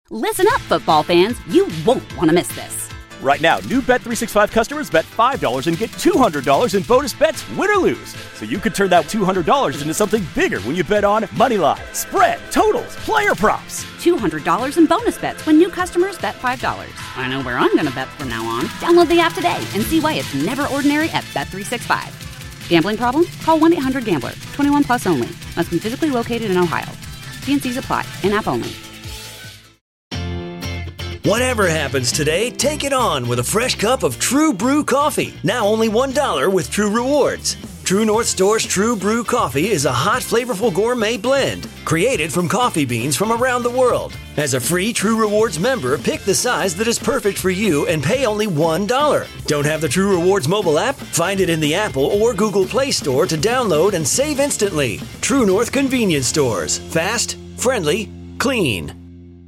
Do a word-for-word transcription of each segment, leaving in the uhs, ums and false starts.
Listen up, football fans. You won't want to miss this. Right now, new Bet three sixty-five customers bet five dollars and get two hundred dollars in bonus bets, win or lose. So you could turn that two hundred dollars into something bigger when you bet on money line, spread, totals, player props. two hundred dollars in bonus bets when new customers bet five dollars. I know where I'm going to bet from now on. Download the app today and see why it's never ordinary at Bet three sixty-five. Gambling problem? Call one eight hundred gambler. twenty-one plus only. Must be physically located in Ohio. T and C's apply. In-app only. Whatever happens today, take it on with a fresh cup of True Brew coffee. Now only one dollar with True Rewards. True North Store's True Brew coffee is a hot, flavorful gourmet blend created from coffee beans from around the world. As a free True Rewards member, pick the size that is perfect for you and pay only one dollar. Don't have the True Rewards mobile app? Find it in the Apple or Google Play Store to download and save instantly. True North Convenience Stores. Fast, friendly, clean.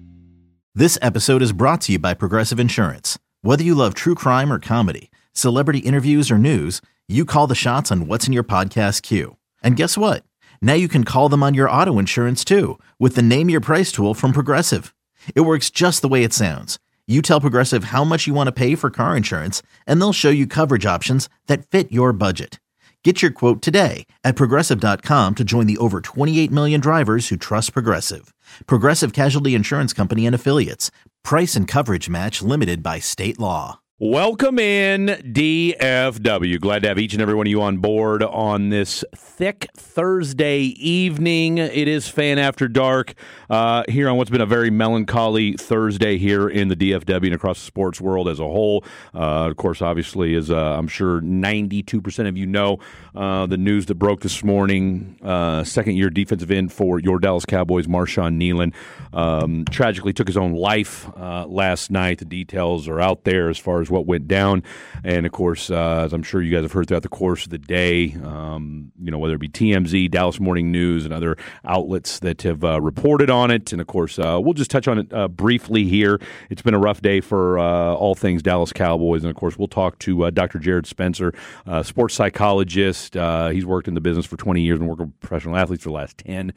This episode is brought to you by Progressive Insurance. Whether you love true crime or comedy, celebrity interviews or news, you call the shots on what's in your podcast queue. And guess what? Now you can call them on your auto insurance too with the Name Your Price tool from Progressive. It works just the way it sounds. You tell Progressive how much you want to pay for car insurance, and they'll show you coverage options that fit your budget. Get your quote today at Progressive dot com to join the over twenty-eight million drivers who trust Progressive. Progressive Casualty Insurance Company and Affiliates. Price and coverage match limited by state law. Welcome in, D F W. Glad to have each and every one of you on board on this thick Thursday evening. It is Fan After Dark uh, here on what's been a very melancholy Thursday here in the D F W and across the sports world as a whole. Uh, of course, obviously, as uh, I'm sure ninety-two percent of you know, uh, the news that broke this morning, uh, second-year defensive end for your Dallas Cowboys, Marshawn Kneeland, um, tragically took his own life uh, last night. The details are out there as far as what went down, and of course, uh, as I'm sure you guys have heard throughout the course of the day, um, you know, whether it be T M Z, Dallas Morning News, and other outlets that have uh, reported on it, and of course, uh, we'll just touch on it uh, briefly here. It's been a rough day for uh, all things Dallas Cowboys, and of course, we'll talk to uh, Doctor Jared Spencer, uh, sports psychologist. Uh, he's worked in the business for twenty years and worked with professional athletes for the last ten.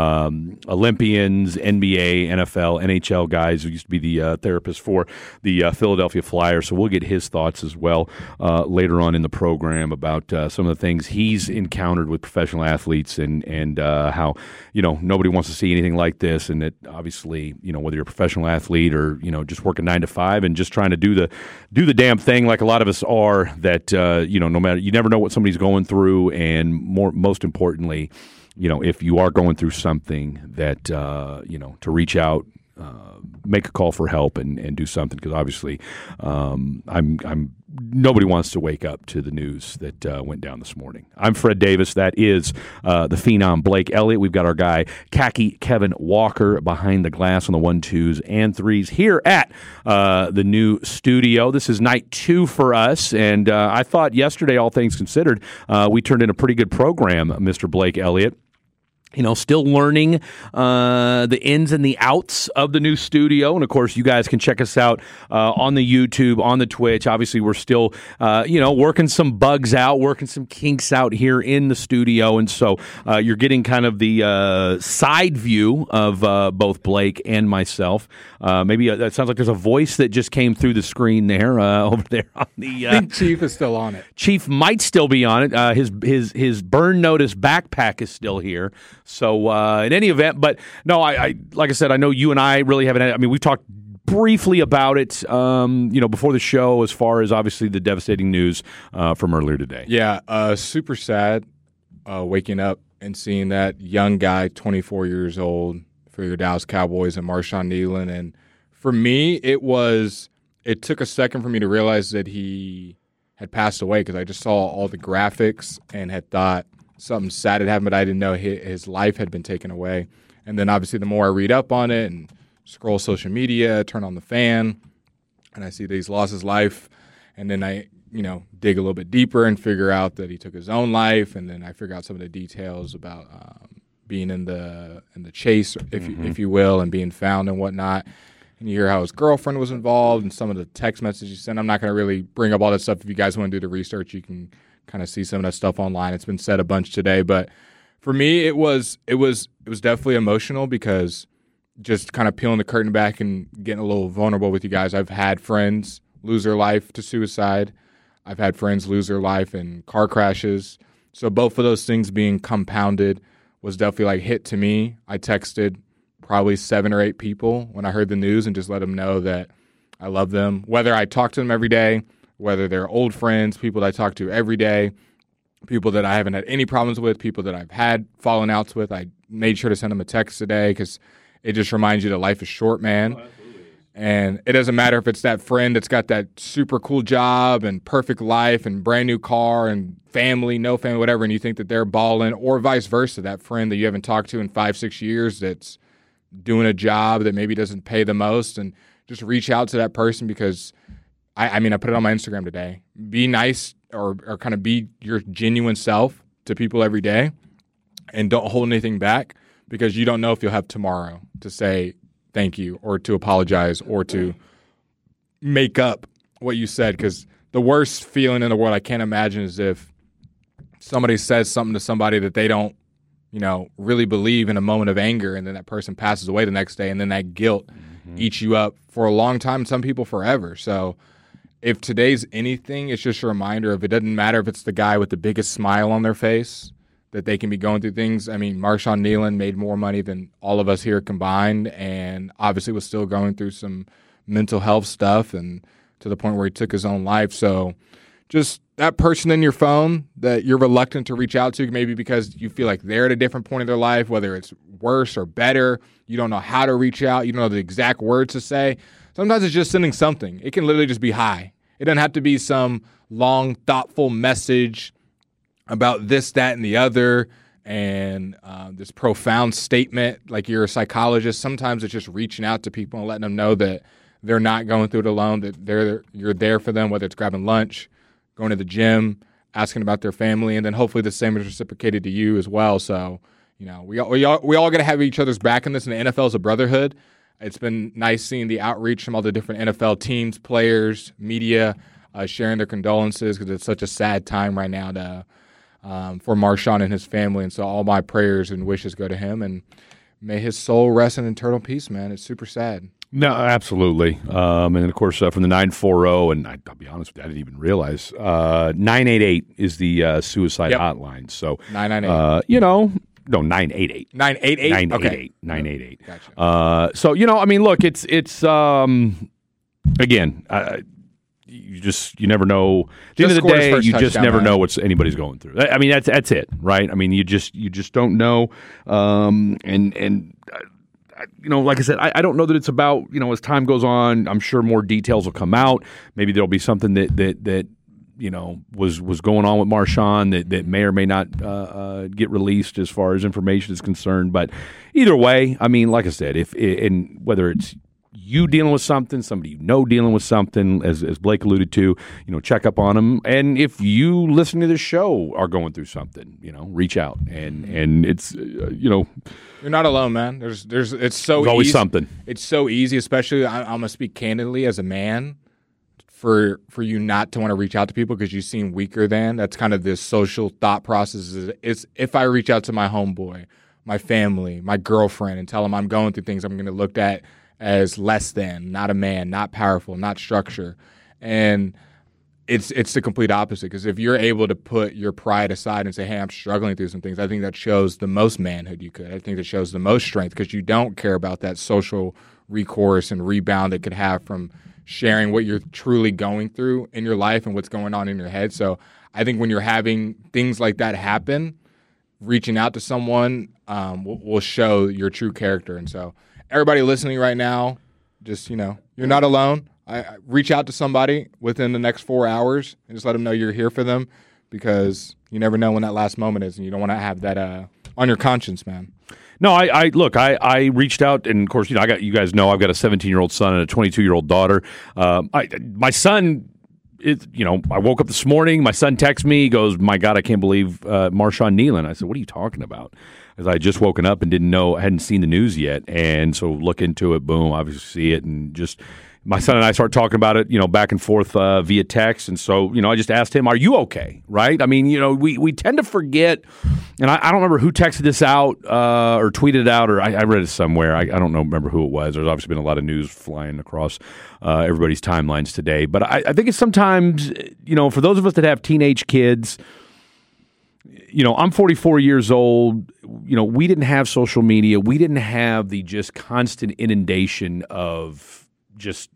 Um, Olympians, N B A, N F L, N H L guys who used to be the uh, therapist for the uh, Philadelphia Flyers. So we'll get his thoughts as well uh, later on in the program about uh, some of the things he's encountered with professional athletes and and uh, how, you know, nobody wants to see anything like this, and that obviously, you know, whether you're a professional athlete or, you know, just working nine to five and just trying to do the do the damn thing like a lot of us are, that uh, you know, no matter, you never know what somebody's going through, and more most importantly, you know, if you are going through something, that uh, you know, to reach out, Uh, make a call for help and, and do something, because obviously um, I'm I'm nobody wants to wake up to the news that uh, went down this morning. I'm Fred Davis. That is uh, the phenom Blake Elliott. We've got our guy Khaki Kevin Walker behind the glass on the one, twos, and threes here at uh, the new studio. This is night two for us, and uh, I thought yesterday, all things considered, uh, we turned in a pretty good program, Mister Blake Elliott. You know, still learning uh, the ins and the outs of the new studio. And, of course, you guys can check us out uh, on the YouTube, on the Twitch. Obviously, we're still, uh, you know, working some bugs out, working some kinks out here in the studio. And so uh, you're getting kind of the uh, side view of uh, both Blake and myself. Uh, maybe uh, that sounds like there's a voice that just came through the screen there uh, over there on the. Uh, I think Chief is still on it. Chief might still be on it. Uh, his his his burn notice backpack is still here. So uh, in any event, but no, I, I like I said, I know you and I really haven't. I mean, we've talked briefly about it, um, you know, before the show, as far as obviously the devastating news uh, from earlier today. Yeah, uh, super sad uh, waking up and seeing that young guy, twenty-four years old, for your Dallas Cowboys, and Marshawn Kneeland. And for me, it was it took a second for me to realize that he had passed away, because I just saw all the graphics and had thought something sad had happened, but I didn't know his life had been taken away. And then obviously the more I read up on it and scroll social media, turn on the fan, and I see that he's lost his life, and then I, you know, dig a little bit deeper and figure out that he took his own life, and then I figure out some of the details about um, being in the in the chase, if mm-hmm. you, if you will, and being found and whatnot. And you hear how his girlfriend was involved and some of the text messages he sent. I'm not going to really bring up all that stuff. If you guys want to do the research, you can kind of see some of that stuff online. It's been said a bunch today, but for me, it was it was it was definitely emotional, because just kind of peeling the curtain back and getting a little vulnerable with you guys. I've had friends lose their life to suicide. I've had friends lose their life in car crashes. So both of those things being compounded was definitely like hit to me. I texted probably seven or eight people when I heard the news and just let them know that I love them. Whether I talk to them every day, whether they're old friends, people that I talk to every day, people that I haven't had any problems with, people that I've had fallen outs with, I made sure to send them a text today because it just reminds you that life is short, man. Oh, and it doesn't matter if it's that friend that's got that super cool job and perfect life and brand new car and family, no family, whatever, and you think that they're balling, or vice versa, that friend that you haven't talked to in five, six years that's doing a job that maybe doesn't pay the most, and just reach out to that person because, I, I mean, I put it on my Instagram today. Be nice or, or kind of be your genuine self to people every day and don't hold anything back because you don't know if you'll have tomorrow to say thank you or to apologize or to make up what you said, because the worst feeling in the world I can't imagine is if somebody says something to somebody that they don't, you know, really believe in a moment of anger, and then that person passes away the next day, and then that guilt mm-hmm. eats you up for a long time, some people forever. So if today's anything, it's just a reminder of it doesn't matter if it's the guy with the biggest smile on their face, that they can be going through things. I mean, Marshawn Nealon made more money than all of us here combined, and obviously was still going through some mental health stuff and to the point where he took his own life. So just that person in your phone that you're reluctant to reach out to, maybe because you feel like they're at a different point in their life, whether it's worse or better, you don't know how to reach out, you don't know the exact words to say. Sometimes it's just sending something. It can literally just be hi. It doesn't have to be some long, thoughtful message about this, that, and the other, and uh, this profound statement like you're a psychologist. Sometimes it's just reaching out to people and letting them know that they're not going through it alone, that they're you're there for them, whether it's grabbing lunch, going to the gym, asking about their family, and then hopefully the same is reciprocated to you as well. So, you know, we all, we all, we all got to have each other's back in this, and the N F L is a brotherhood. It's been nice seeing the outreach from all the different N F L teams, players, media, uh, sharing their condolences because it's such a sad time right now to Um, for Marshawn and his family. And so all my prayers and wishes go to him, and may his soul rest in eternal peace, man. It's super sad. No, absolutely. Um, and, of course, uh, from the nine four zero, and I, I'll be honest with you, I didn't even realize, uh, nine eight eight is the uh, suicide yep. hotline. So, nine nine eight. Uh, you know, no, nine eight eight. nine eight eight? nine eight eight. Okay. nine eight eight. Gotcha. Uh, so, you know, I mean, look, it's, it's um, again, uh, you just you never know. At the end of the day, you just never know what anybody's going through. I mean, that's that's it, right? I mean, you just you just don't know. Um, and and uh, you know, like I said, I, I don't know that it's about, you know, as time goes on, I'm sure more details will come out. Maybe there'll be something that that that you know was was going on with Marshawn that that may or may not uh, uh, get released as far as information is concerned. But either way, I mean, like I said, if and whether it's you dealing with something, somebody you know dealing with something, as as Blake alluded to, you know, check up on them. And if you listen to this show are going through something, you know, reach out. And and it's, uh, you know. You're not alone, man. There's, there's, it's so There's always easy. something. It's so easy, especially, I, I'm going to speak candidly as a man, for for you not to want to reach out to people because you seem weaker than. That's kind of this social thought process. Is it's if I reach out to my homeboy, my family, my girlfriend, and tell them I'm going through things, I'm going to look at as less than, not a man, not powerful, not structure. And it's it's the complete opposite, because if you're able to put your pride aside and say, hey, I'm struggling through some things, I think that shows the most manhood you could. I think that shows the most strength, because you don't care about that social recourse and rebound it could have from sharing what you're truly going through in your life and what's going on in your head. So I think when you're having things like that happen, reaching out to someone um, will, will show your true character. And so everybody listening right now, just, you know, you're not alone. I, I reach out to somebody within the next four hours and just let them know you're here for them, because you never know when that last moment is, and you don't want to have that uh, on your conscience, man. No, I, I look, I, I reached out, and of course, you know, I got you guys know I've got a seventeen-year-old son and a twenty-two-year-old daughter. Um, I, my son. It, you know, I woke up this morning, my son texts me, he goes, my God, I can't believe uh, Marshawn Nealon. I said, what are you talking about? because I had just woken up and didn't know, hadn't seen the news yet, and so look into it. Boom, obviously see it, and just. My son and I started talking about it, you know, back and forth uh, via text. And so, you know, I just asked him, are you okay? Right? I mean, you know, we, we tend to forget, and I, I don't remember who texted this out uh, or tweeted it out, or I, I read it somewhere. I, I don't know, remember who it was. There's obviously been a lot of news flying across uh, everybody's timelines today. But I, I think it's sometimes, you know, for those of us that have teenage kids, you know, I'm forty-four years old. You know, we didn't have social media. We didn't have the just constant inundation of just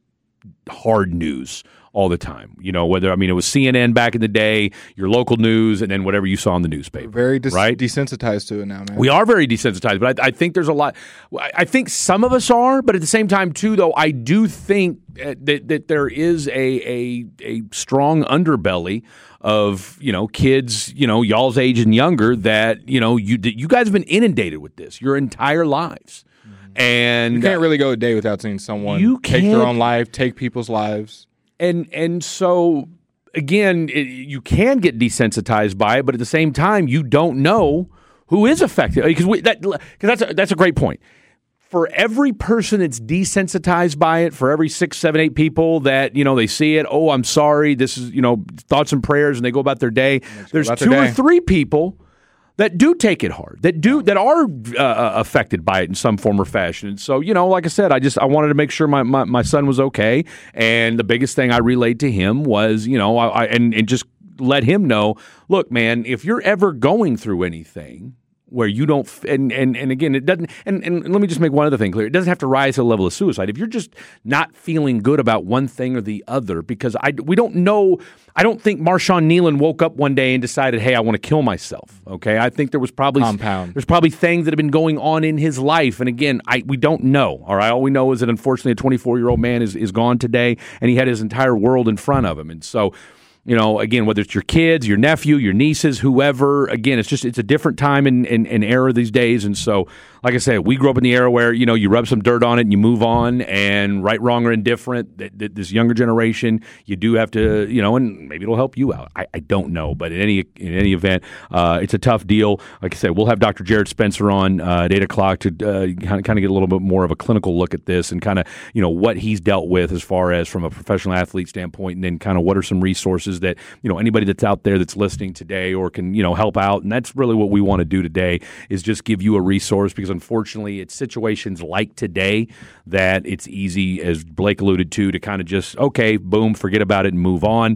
hard news all the time. You know, whether, I mean, it was C N N back in the day, your local news, and then whatever you saw in the newspaper. We're very des- right? desensitized to it now, man. We are very desensitized, but I, I think there's a lot. I think some of us are, but at the same time, too, though, I do think that, that there is a, a a strong underbelly of, you know, kids, you know, y'all's age and younger that, you know, you you guys have been inundated with this your entire lives. And you can't really go a day without seeing someone you take their own life, take people's lives. And and so, again, it, you can get desensitized by it, but at the same time, you don't know who is affected. Because that, that's, a, that's a great point. For every person that's desensitized by it, for every six, seven, eight people that, you know, they see it, oh, I'm sorry, this is, you know, thoughts and prayers, and they go about their day, there's two day. or three people that do take it hard, that do that are uh, affected by it in some form or fashion. And so, you know, like I said, I just I wanted to make sure my, my, my son was okay. And the biggest thing I relayed to him was, you know, I, I and, and just let him know, look, man, if you're ever going through anything where you don't, and and, and again, it doesn't, and, and let me just make one other thing clear. It doesn't have to rise to the level of suicide. If you're just not feeling good about one thing or the other, because I, we don't know, I don't think Marshawn Nealon woke up one day and decided, hey, I want to kill myself, okay? I think there was probably, Compound. there's probably things that have been going on in his life, and again, I we don't know, all right? All we know is that unfortunately a twenty-four-year-old man is, is gone today, and he had his entire world in front of him, and so, you know, again, whether it's your kids, your nephew, your nieces, whoever, again, it's just, it's a different time and, and, and era these days. And so, like I said, we grew up in the era where, you know, you rub some dirt on it and you move on, and right, wrong, or indifferent, th- th- this younger generation, you do have to, you know, and maybe it'll help you out. I, I don't know. But in any in any event, uh, it's a tough deal. Like I said, we'll have Doctor Jared Spencer on uh, at eight o'clock to uh, kind of get a little bit more of a clinical look at this and kind of, you know, what he's dealt with as far as from a professional athlete standpoint, and then kind of what are some resources that, you know, anybody that's out there that's listening today or can, you know, help out. And that's really what we want to do today, is just give you a resource, because unfortunately it's situations like today that it's easy, as Blake alluded to, to kind of just, okay, boom, forget about it and move on.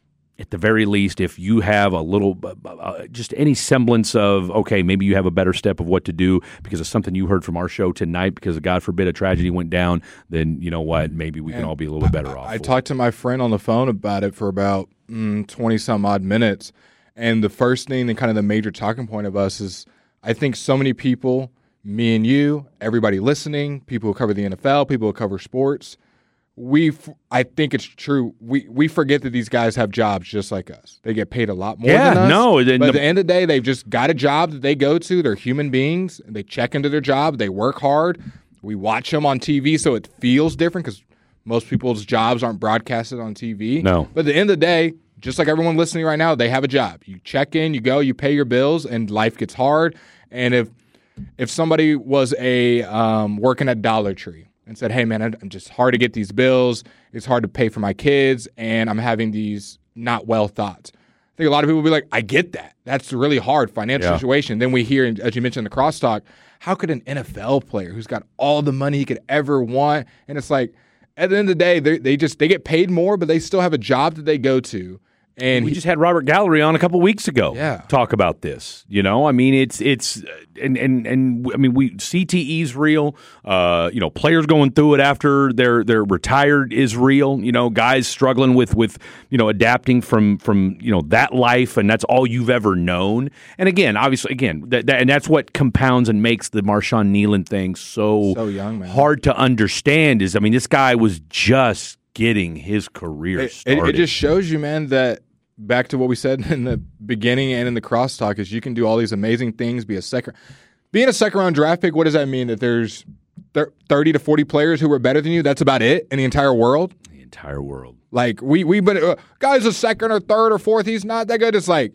At the very least, if you have a little, uh, just any semblance of, okay, maybe you have a better step of what to do because of something you heard from our show tonight, because God forbid a tragedy went down, then you know what, maybe we can And all be a little bit better I, off. I talked to my friend on the phone about it for about mm, twenty some odd minutes. And the first thing and kind of the major talking point of us is, I think so many people, me and you, everybody listening, people who cover the N F L, people who cover sports, we, I think it's true. We we forget that these guys have jobs just like us. They get paid a lot more Yeah, than us. no, then but the- at the end of the day, they've just got a job that they go to. They're human beings. They check into their job. They work hard. We watch them on T V, so it feels different because most people's jobs aren't broadcasted on T V. No. But at the end of the day, just like everyone listening right now, they have a job. You check in, you go, you pay your bills, and life gets hard. And if if somebody was a um, working at Dollar Tree and said, hey, man, I'm just hard to get these bills. It's hard to pay for my kids, and I'm having these not well thoughts. I think a lot of people will be like, I get that. That's a really hard financial Yeah. situation. Then we hear, as you mentioned, the crosstalk, how could an N F L player who's got all the money he could ever want, and it's like, at the end of the day, they they just they get paid more, but they still have a job that they go to. And we he, just had Robert Gallery on a couple weeks ago. Yeah. Talk about this. You know, I mean, it's it's and and and I mean, we C T E's real. Uh, you know, players going through it after they're they're retired is real. You know, guys struggling with with you know adapting from from you know that life, and that's all you've ever known. And again, obviously, again, that, that and that's what compounds and makes the Marshawn Nealon thing so So young, man. hard to understand. Is I mean, this guy was just getting his career it, it, started. it just shows you, man, that back to what we said in the beginning and in the crosstalk is you can do all these amazing things, be a second being a second round draft pick. What does that mean? That there's thirty to forty players who are better than you? That's about it in the entire world? the entire world. Like, we, we but uh, guy's a second or third or fourth, he's not that good. It's like,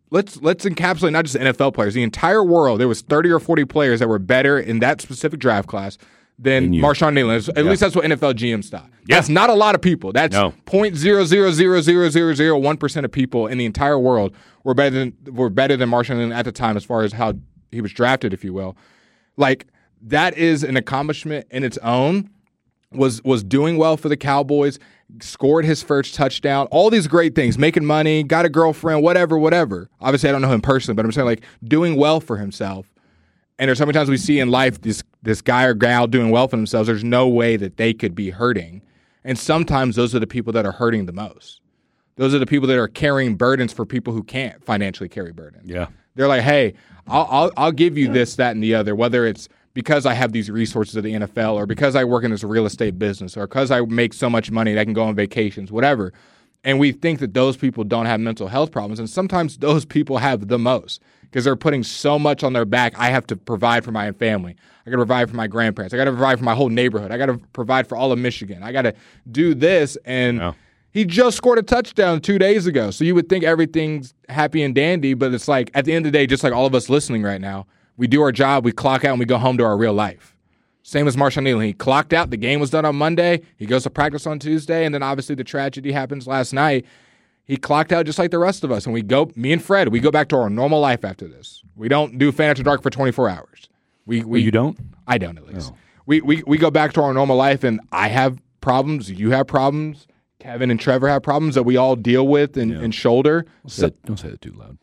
let's let's encapsulate not just N F L players, the entire world. There was thirty or forty players that were better in that specific draft class than Marshawn Neyland. At yeah. least that's what N F L G Ms thought. Yeah. That's not a lot of people. That's zero point zero zero zero zero zero zero one percent of people in the entire world were better than were better than Marshawn Neyland at the time as far as how he was drafted, if you will. Like, that is an accomplishment in its own. Was was doing well for the Cowboys, scored his first touchdown, all these great things, making money, got a girlfriend, whatever, whatever. Obviously, I don't know him personally, but I'm saying, like, doing well for himself. And there's so many times we see in life this this guy or gal doing well for themselves. There's no way that they could be hurting. And sometimes those are the people that are hurting the most. Those are the people that are carrying burdens for people who can't financially carry burdens. Yeah. They're like, hey, I'll, I'll, I'll give you this, that, and the other, whether it's because I have these resources of the N F L or because I work in this real estate business or because I make so much money that I can go on vacations, whatever. And we think that those people don't have mental health problems. And sometimes those people have the most because they're putting so much on their back. I have to provide for my family. I got to provide for my grandparents. I got to provide for my whole neighborhood. I got to provide for all of Michigan. I got to do this. And no. He just scored a touchdown two days ago. So you would think everything's happy and dandy, but it's like at the end of the day, just like all of us listening right now, we do our job, we clock out, and we go home to our real life. Same as Marshawn Neyland. He clocked out. The game was done on Monday. He goes to practice on Tuesday, and then obviously the tragedy happens last night. He clocked out just like the rest of us. And we go, me and Fred, we go back to our normal life after this. We don't do Fan After Dark for twenty-four hours. We, we well, you don't? I don't, at least. Oh. We, we we go back to our normal life, and I have problems. You have problems. Kevin and Trevor have problems that we all deal with and, yeah. and shoulder. Don't say, that, don't say that too loud.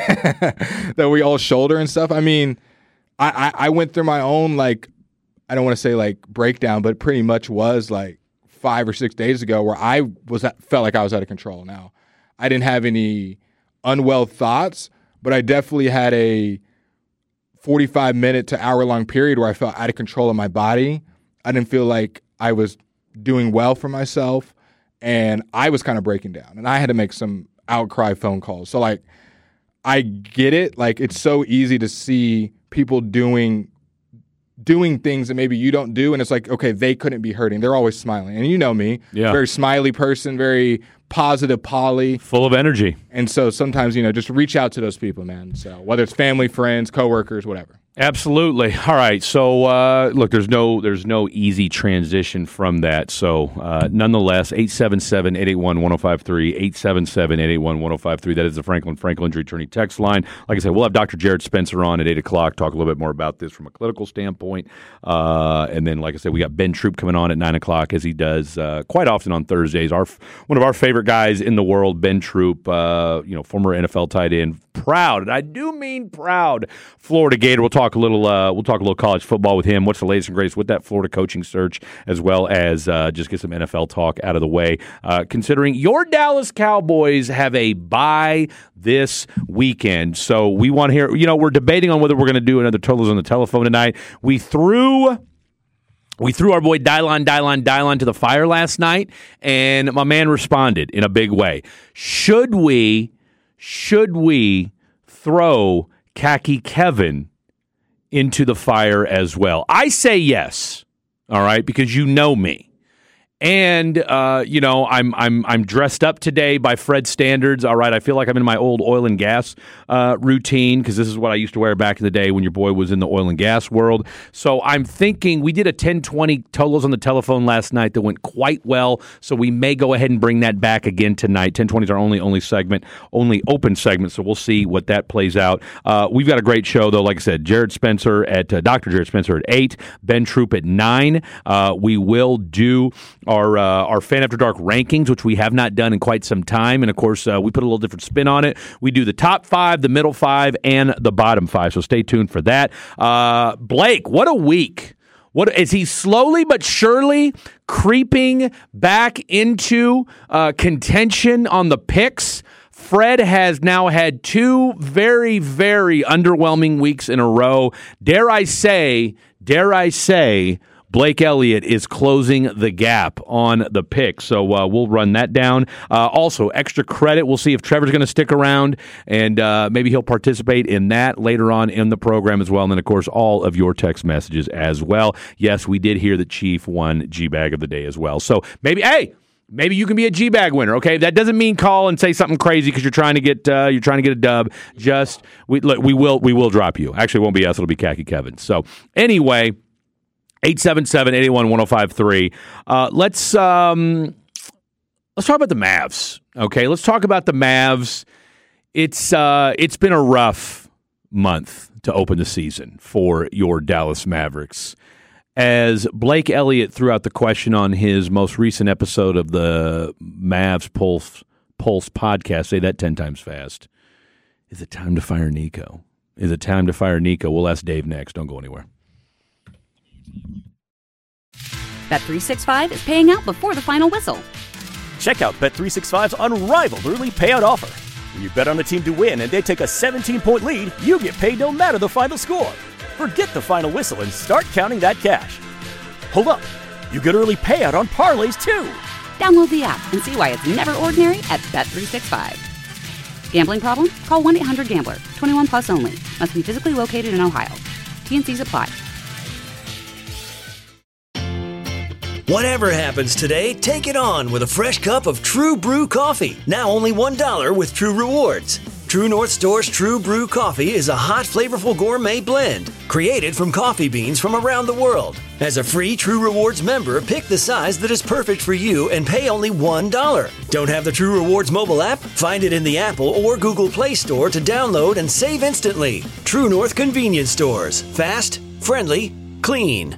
That we all shoulder and stuff. I mean, I, I, I went through my own, like, I don't want to say, like, breakdown, but pretty much was, like, five or six days ago where I was at, felt like I was out of control now. I didn't have any unwell thoughts, but I definitely had a forty-five minute to hour-long period where I felt out of control of my body. I didn't feel like I was doing well for myself. And I was kind of breaking down, and I had to make some outcry phone calls. So, like, I get it. Like, it's so easy to see people doing doing things that maybe you don't do, and it's like, okay, they couldn't be hurting. They're always smiling. And you know me. Yeah. Very smiley person, very positive Polly. Full of energy. And so sometimes, you know, just reach out to those people, man. So whether it's family, friends, coworkers, whatever. Absolutely. All right. So, uh, look, there's no there's no easy transition from that. So, uh, nonetheless, eight seven seven, eight eight one, one oh five three, eight seven seven, eight eight one, one oh five three. That is the Franklin Franklin Injury Attorney text line. Like I said, we'll have Doctor Jared Spencer on at eight o'clock, talk a little bit more about this from a clinical standpoint. Uh, and then, like I said, we got Ben Troop coming on at nine o'clock, as he does uh, quite often on Thursdays. Our One of our favorite guys in the world, Ben Troop, uh, you know, former N F L tight end, proud, and I do mean proud, Florida Gator. We'll talk a little uh, we'll talk a little college football with him. What's the latest and greatest with that Florida coaching search, as well as uh, just get some N F L talk out of the way. Uh, considering your Dallas Cowboys have a bye this weekend, so we want to hear. You know, we're debating on whether we're going to do another Totals on the Telephone tonight. We threw. We threw our boy Dylon, Dylon, Dylon to the fire last night, and my man responded in a big way. Should we, should we throw Khaki Kevin into the fire as well? I say yes, all right, because you know me. And, uh, you know, I'm I'm I'm dressed up today by Fred standards. All right, I feel like I'm in my old oil and gas uh, routine because this is what I used to wear back in the day when your boy was in the oil and gas world. So I'm thinking we did a ten twenty Tolos on the Telephone last night that went quite well. So we may go ahead and bring that back again tonight. ten twenty is our only only segment, only open segment. So we'll see what that plays out. Uh, we've got a great show though. Like I said, Jared Spencer at uh, Doctor Jared Spencer at eight, Ben Troop at nine. Uh, we will do our uh, our Fan After Dark rankings, which we have not done in quite some time. And, of course, uh, we put a little different spin on it. We do the top five, the middle five, and the bottom five. So stay tuned for that. Uh, Blake, what a week. What is he slowly but surely creeping back into uh, contention on the picks? Fred has now had two very, very underwhelming weeks in a row. Dare I say, dare I say, Blake Elliott is closing the gap on the pick, so uh, we'll run that down. Uh, also, extra credit. We'll see if Trevor's going to stick around, and uh, maybe he'll participate in that later on in the program as well. And then, of course, all of your text messages as well. Yes, we did hear that Chief won G-Bag of the day as well. So maybe, hey, Maybe you can be a G-Bag winner, okay? That doesn't mean call and say something crazy because you're trying to get uh, you're trying to get a dub. Just we look, we will we will drop you. Actually, it won't be us. It'll be Khaki Kevin. So anyway, eight seven seven, eight eight one, one oh five three. Uh, let's um, let's talk about the Mavs. Okay, let's talk about the Mavs. It's uh, it's been a rough month to open the season for your Dallas Mavericks. As Blake Elliott threw out the question on his most recent episode of the Mavs Pulse Pulse podcast, say that ten times fast. Is it time to fire Nico? Is it time to fire Nico? We'll ask Dave next. Don't go anywhere. Bet three sixty-five is paying out before the final whistle. Check out Bet three sixty-five's unrivaled early payout offer. When you bet on a team to win and they take a seventeen-point lead, you get paid no matter the final score. Forget the final whistle and start counting that cash. Hold up. You get early payout on parlays, too. Download the app and see why it's never ordinary at Bet three sixty-five. Gambling problem? Call one eight hundred gambler. twenty-one plus only. Must be physically located in Ohio. T and C's apply. Whatever happens today, take it on with a fresh cup of True Brew coffee. Now only one dollar with True Rewards. True North Store's True Brew coffee is a hot, flavorful gourmet blend created from coffee beans from around the world. As a free True Rewards member, pick the size that is perfect for you and pay only one dollar. Don't have the True Rewards mobile app? Find it in the Apple or Google Play Store to download and save instantly. True North Convenience Stores. Fast, friendly, clean.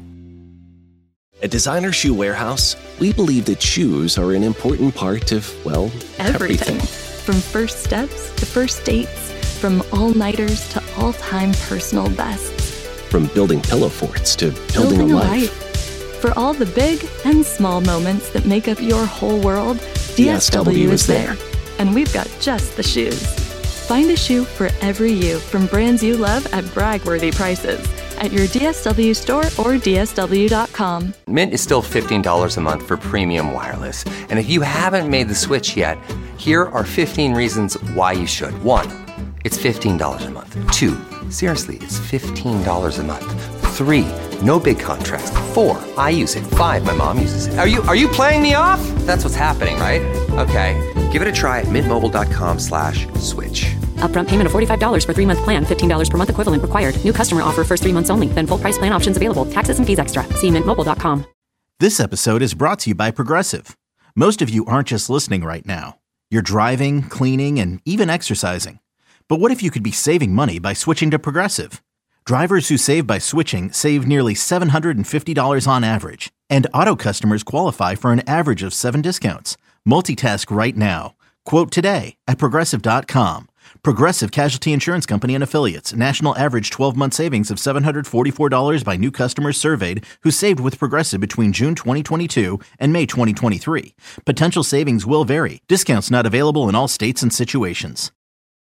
At Designer Shoe Warehouse, we believe that shoes are an important part of, well, everything. everything. From first steps to first dates, from all-nighters to all-time personal bests. From building pillow forts to building, building a, a life. life. For all the big and small moments that make up your whole world, D S W is there. And we've got just the shoes. Find a shoe for every you from brands you love at brag-worthy prices at your D S W store or D S W dot com. Mint is still fifteen dollars a month for premium wireless. And if you haven't made the switch yet, here are fifteen reasons why you should. One, it's fifteen dollars a month. Two, seriously, it's fifteen dollars a month. Three, no big contrast. Four, I use it. Five, my mom uses it. Are you are you playing me off? That's what's happening, right? Okay, give it a try at mintmobile.com slash switch. Upfront payment of forty-five dollars for three-month plan, fifteen dollars per month equivalent required. New customer offer first three months only. Then full price plan options available. Taxes and fees extra. See mint mobile dot com. This episode is brought to you by Progressive. Most of you aren't just listening right now. You're driving, cleaning, and even exercising. But what if you could be saving money by switching to Progressive? Drivers who save by switching save nearly seven hundred fifty dollars on average. And auto customers qualify for an average of seven discounts. Multitask right now. Quote today at Progressive dot com. Progressive Casualty Insurance Company and Affiliates. National average twelve-month savings of seven hundred forty-four dollars by new customers surveyed who saved with Progressive between June twenty twenty-two and May twenty twenty-three. Potential savings will vary. Discounts not available in all states and situations.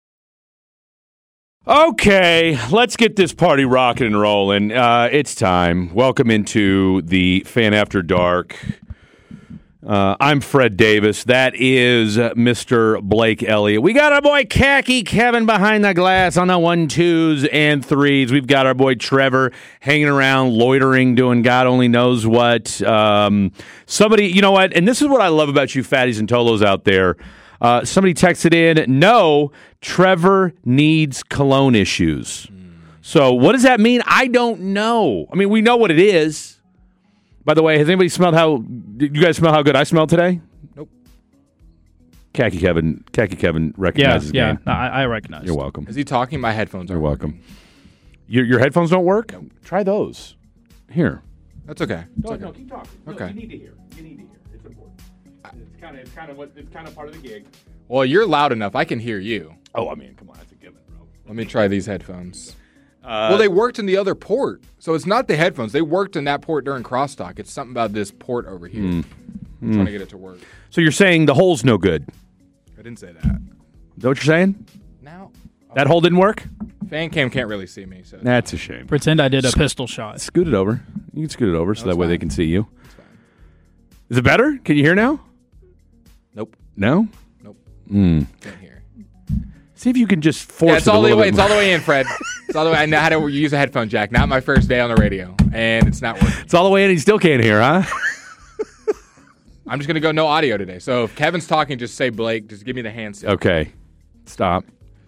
Okay, let's get this party rocking and rolling. Uh, it's time. Welcome into the Fan After Dark. Uh, I'm Fred Davis. That is uh, Mister Blake Elliott. We got our boy Khaki Kevin behind the glass on the one, twos, and threes. We've got our boy Trevor hanging around, loitering, doing God only knows what. Um, somebody, you know what? And this is what I love about you fatties and tolos out there. Uh, somebody texted in, no, Trevor needs cologne issues. Mm. So what does that mean? I don't know. I mean, we know what it is. By the way, has anybody smelled how, did you guys smell how good I smelled today? Nope. Khaki Kevin, Khaki Kevin recognizes yeah, me. Yeah, I, I recognize. You're welcome. Is he talking? My headphones are You're welcome. Your, your headphones don't work? No. Try those. Here. That's okay. No, okay. no, keep talking. No, okay. You need to hear. You need to hear. It's important. It's kind of, it's kind of what, it's kind of part of the gig. Well, you're loud enough. I can hear you. Oh, I mean, come on, that's a given, bro. Let me try these headphones. Uh, well, they worked in the other port, so it's not the headphones. They worked in that port during crosstalk. It's something about this port over here. Mm. I'm mm. trying to get it to work. So you're saying the hole's no good? I didn't say that. Is that what you're saying? Now that hole didn't work? Fan cam can't really see me. So that's a shame. Pretend I did a Sc- pistol shot. Scoot it over. You can scoot it over so no, that way fine. they can see you. It's fine. Is it better? Can you hear now? Nope. No? Nope. Mm. Can't hear. See if you can just force yeah, it's it all a the way. bit. It's all the way in, Fred. It's all the way. I know how to use a headphone jack. Not my first day on the radio, and it's not working. It's all the way in. And you still can't hear, huh? I'm just going to go no audio today. So if Kevin's talking, just say Blake. Just give me the hand signal. Okay. Stop.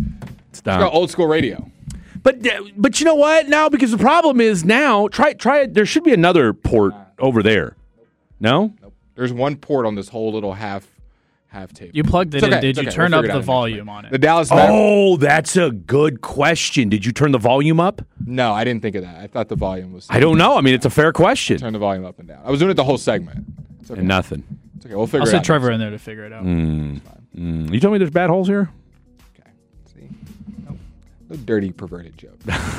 Stop. Let's go old school radio. But but you know what? Now, because the problem is now, try try it. There should be another port over there. No? Nope. There's one port on this whole little half half tape. You plugged it It's in. okay. Did It's you okay. turn We'll up figure it the out volume on it? The Dallas Mavericks. Oh, that's a good question. Did you turn the volume up? No, I didn't think of that. I thought the volume was. I don't know. I mean, it's a fair question. Turn the volume up and down. I was doing it the whole segment. It's okay. And nothing. It's okay. We'll figure I'll it send out. Trevor in there to figure it out. Mm. Mm. You told me there's bad holes here? Okay. See? No, no dirty, perverted joke.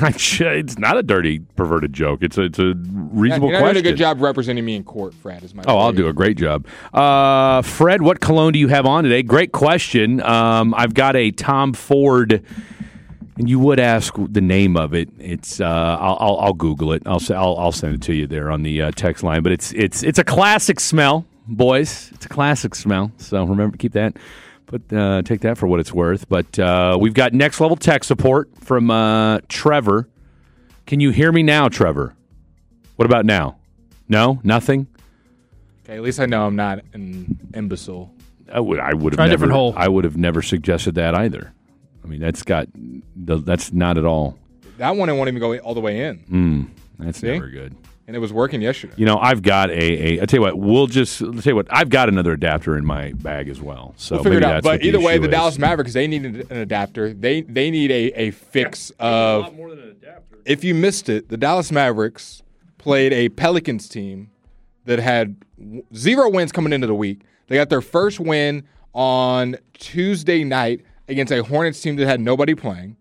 It's not a dirty, perverted joke. It's a, it's a reasonable You're not question. doing a good job representing me in court, Fred. Is my Oh, I'll do a great job. Uh, Fred, what cologne do you have on today? Great question. Um, I've got a Tom Ford, and you would ask the name of it. It's uh, I'll, I'll I'll Google it. I'll say I'll, I'll send it to you there on the uh, text line. But it's it's it's a classic smell, boys. It's a classic smell. So remember, keep that. But uh, take that for what it's worth. But uh, we've got next level tech support from uh, Trevor. Can you hear me now, Trevor? What about now? No, nothing. Okay, at least I know I'm not an imbecile. I would, I would have Try a never. different hole. I would have never suggested that either. I mean, that's got. That's not at all. That one I won't even go all the way in. Mm, that's See? never good. And it was working yesterday. You know, I've got a. a I tell you what, we'll just. I'll tell you what, I've got another adapter in my bag as well. So We'll figure maybe it out. that's But what either way, issue the is. Dallas Mavericks, they need an adapter. They they need a, a fix of. A lot more than an adapter. If you missed it, the Dallas Mavericks played a Pelicans team that had w- zero wins coming into the week. They got their first win on Tuesday night against a Hornets team that had nobody playing.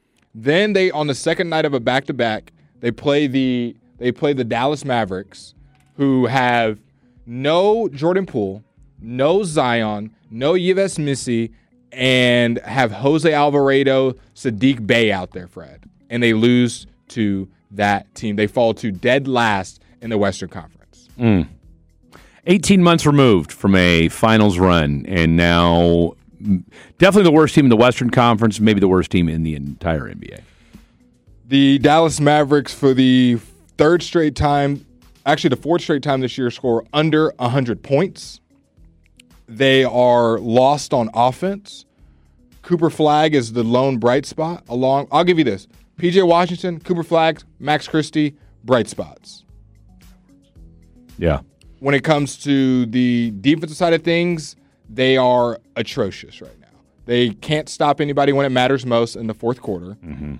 Then they, on the second night of a back-to-back, they play the they play the Dallas Mavericks, who have no Jordan Poole, no Zion, no Yves Missy, and have Jose Alvarado, Sadiq Bey out there, Fred. And they lose to that team. They fall to dead last in the Western Conference. Mm. eighteen months removed from a finals run, and now definitely the worst team in the Western Conference, maybe the worst team in the entire N B A. The Dallas Mavericks, for the third straight time, actually the fourth straight time this year, score under one hundred points. They are lost on offense. Cooper Flagg is the lone bright spot. Along, I'll give you this. P J Washington, Cooper Flagg, Max Christie, bright spots. Yeah. When it comes to the defensive side of things, they are atrocious right now. They can't stop anybody when it matters most in the fourth quarter. Mm-hmm.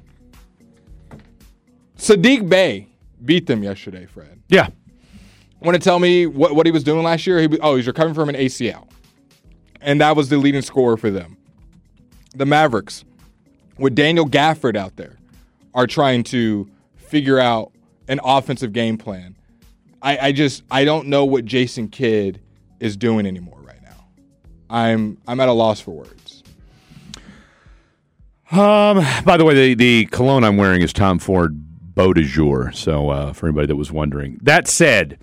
Sadiq Bey beat them yesterday, Fred. Yeah. Want to tell me what, what he was doing last year? He was, oh, he's recovering from an A C L. And that was the leading scorer for them. The Mavericks, with Daniel Gafford out there, are trying to figure out an offensive game plan. I, I just I don't know what Jason Kidd is doing anymore right now. I'm I'm at a loss for words. Um. By the way, the, the cologne I'm wearing is Tom Ford Beau de Jour. So uh, for anybody that was wondering. That said,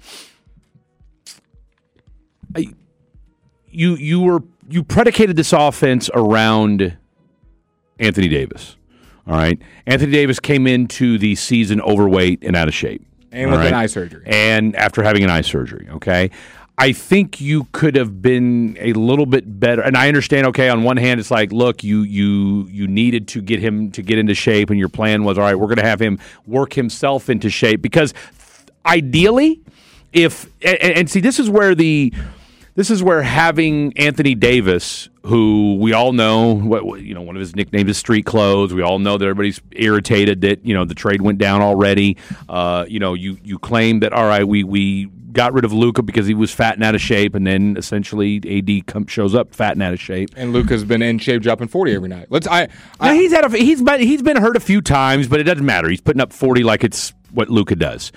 I, you you were you predicated this offense around Anthony Davis. All right, Anthony Davis came into the season overweight and out of shape, And with all right? an eye surgery. and after having an eye surgery. Okay. I think you could have been a little bit better. And I understand, okay, on one hand, it's like, look, you you you needed to get him to get into shape, and your plan was, all right, we're going to have him work himself into shape. Because ideally, if and, and see, this is where the this is where having Anthony Davis, who we all know, what you know, one of his nicknames is Street Clothes. We all know that everybody's irritated that you know the trade went down already. Uh, you know, you you claim that all right, we we. got rid of Luka because he was fat and out of shape, and then essentially A D come, shows up fat and out of shape. And Luka's been in shape, dropping forty every night. Let's. I. Now, I he's had a, he's been he's been hurt a few times, but it doesn't matter. He's putting up forty like it's what Luka does.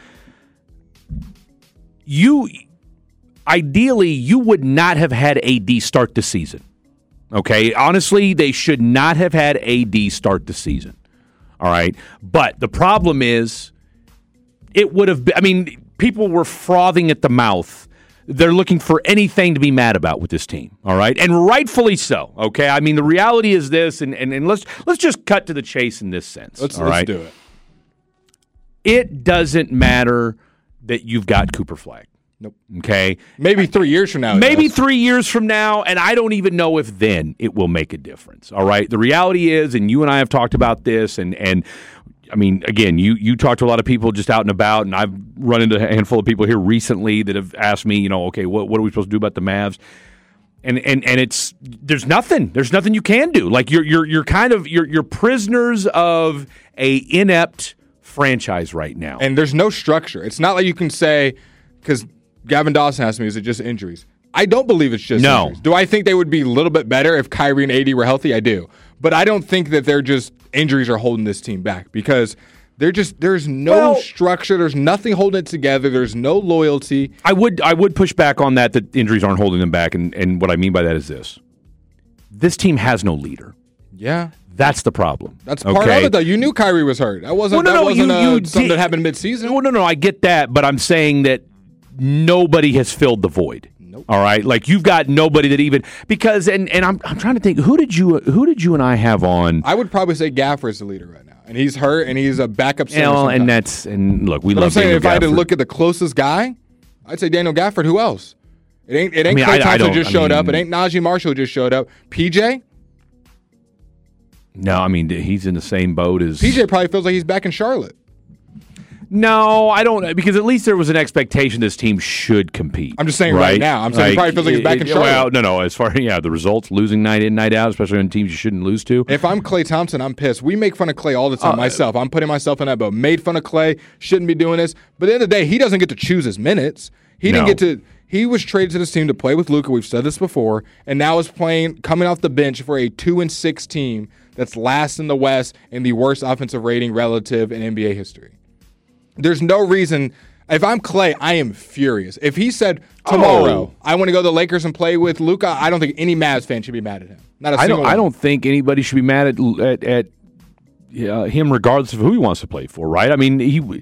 You ideally you would not have had A D start the season. Okay, honestly, they should not have had A D start the season. All right, but the problem is, it would have been. I mean. People were frothing at the mouth. They're looking for anything to be mad about with this team, all right? And rightfully so, okay? I mean, the reality is this, and, and, and let's let's just cut to the chase in this sense, let's all let's right? do it. It doesn't matter that you've got Cooper Flagg, Nope. Okay? Maybe three years from now. Maybe three years from now, and I don't even know if then it will make a difference. All right? The reality is, and you and I have talked about this, and and I mean, again, you you talk to a lot of people just out and about, and I've run into a handful of people here recently that have asked me, you know, okay, what what are we supposed to do about the Mavs? And and and it's there's nothing. There's nothing you can do. Like you're you're you're kind of you're you're prisoners of a inept franchise right now. And there's no structure. It's not like you can say, because Gavin Dawson asked me, is it just injuries? I don't believe it's just no. injuries. Do I think they would be a little bit better if Kyrie and A D were healthy? I do. But I don't think that they're just injuries are holding this team back because they're just there's no well, structure. There's nothing holding it together. There's no loyalty. I would I would push back on that, that injuries aren't holding them back. And, and what I mean by that is this. This team has no leader. Yeah. That's the problem. That's part okay? of it, though. You knew Kyrie was hurt. That wasn't, well, no, that no, wasn't you, uh, you something did, that happened mid-season. Well, no, no, I get that, but I'm saying that nobody has filled the void. Nope. All right, like you've got nobody that even because and, and I'm I'm trying to think who did you who did you and I have on? I would probably say Gafford's the leader right now, and he's hurt, and he's a backup center. Well, sometimes. and that's and look, we but love. I'm saying Daniel if I had to Gafford. look at the closest guy, I'd say Daniel Gafford. Who else? It ain't it ain't I mean, Klay I- I Thompson don't- just I showed up. mean- It ain't Najee Marshall just showed up. P J. No, I mean he's in the same boat as P J probably feels like he's back in Charlotte. No, I don't, because at least there was an expectation this team should compete. I'm just saying right now. I'm saying he probably feels like he's back in it- Charlotte. Well, no, no. As far yeah, the results, losing night in, night out, especially on teams you shouldn't lose to. If I'm Klay Thompson, I'm pissed. We make fun of Klay all the time. Uh, myself, I'm putting myself in that boat. Made fun of Klay. Shouldn't be doing this. But at the end of the day, he doesn't get to choose his minutes. He didn't No. get to. He was traded to this team to play with Luka. We've said this before, and now is playing coming off the bench for a two and six team that's last in the West and the worst offensive rating relative in N B A history. There's no reason. If I'm Klay, I am furious. If he said tomorrow, Oh. I want to go to the Lakers and play with Luka, I don't think any Mavs fan should be mad at him. Not a I single don't. one. I don't think anybody should be mad at at, at uh, him, regardless of who he wants to play for. Right? I mean, he.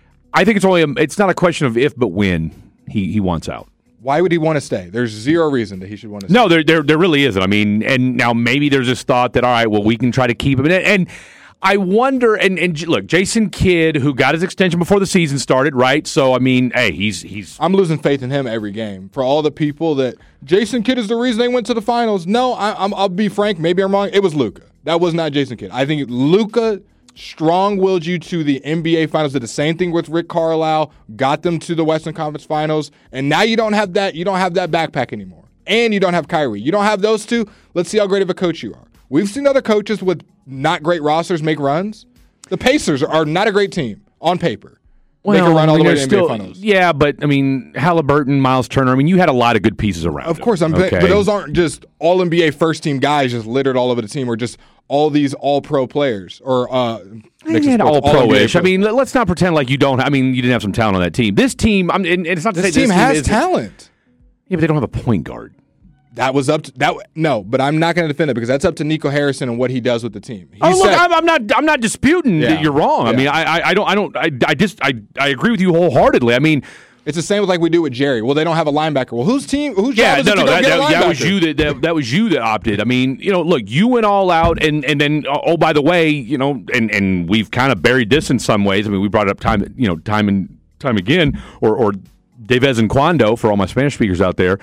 I think it's only. A, it's not a question of if, but when he he wants out. Why would he want to stay? There's zero reason that he should want to stay. No, there, there, there really isn't. I mean, and now maybe there's this thought that all right, well, we can try to keep him. And, and I wonder. And, and look, Jason Kidd, who got his extension before the season started, right? So I mean, hey, he's he's. I'm losing faith in him every game. For all the people that Jason Kidd is the reason they went to the finals. No, I, I'm, I'll be frank. Maybe I'm wrong. It was Luka. That was not Jason Kidd. I think Luka strong-willed you to the N B A Finals. Did the same thing with Rick Carlisle. Got them to the Western Conference Finals, and now you don't have that. You don't have that backpack anymore, and you don't have Kyrie. You don't have those two. Let's see how great of a coach you are. We've seen other coaches with not great rosters make runs. The Pacers are not a great team on paper. Make a run all I mean, the way to there's the N B A still- Finals. Yeah, but I mean, Halliburton, Miles Turner. I mean, you had a lot of good pieces around. Of course, I'm. him, okay? But those aren't just all N B A first team guys just littered all over the team, or just all these all pro players, or uh, mix of And sports, all pro-ish. I N B A mean, let- let's not pretend like you don't. I mean, you didn't have some talent on that team. This team, I'm, and it's not to this say team this has is, talent. Yeah, but they don't have a point guard. That was up to that. No, but I'm not going to defend it because that's up to Nico Harrison and what he does with the team. He oh, look, said- I'm, I'm not. I'm not disputing Yeah. that you're wrong. I Yeah. mean, I, I, I don't. I don't. I, I just. I, I agree with you wholeheartedly. I mean, it's the same with like we do with Jerry. Well, they don't have a linebacker. Well, whose team? Whose yeah, job is no, it no, to go that, get a that, that was linebacker? you that, that that was you that opted. I mean, you know, look, you went all out, and and then oh, oh, by the way, you know, and and we've kind of buried this in some ways. I mean, we brought it up time, you know, time and time again, or or Devez and Quando for all my Spanish speakers out there.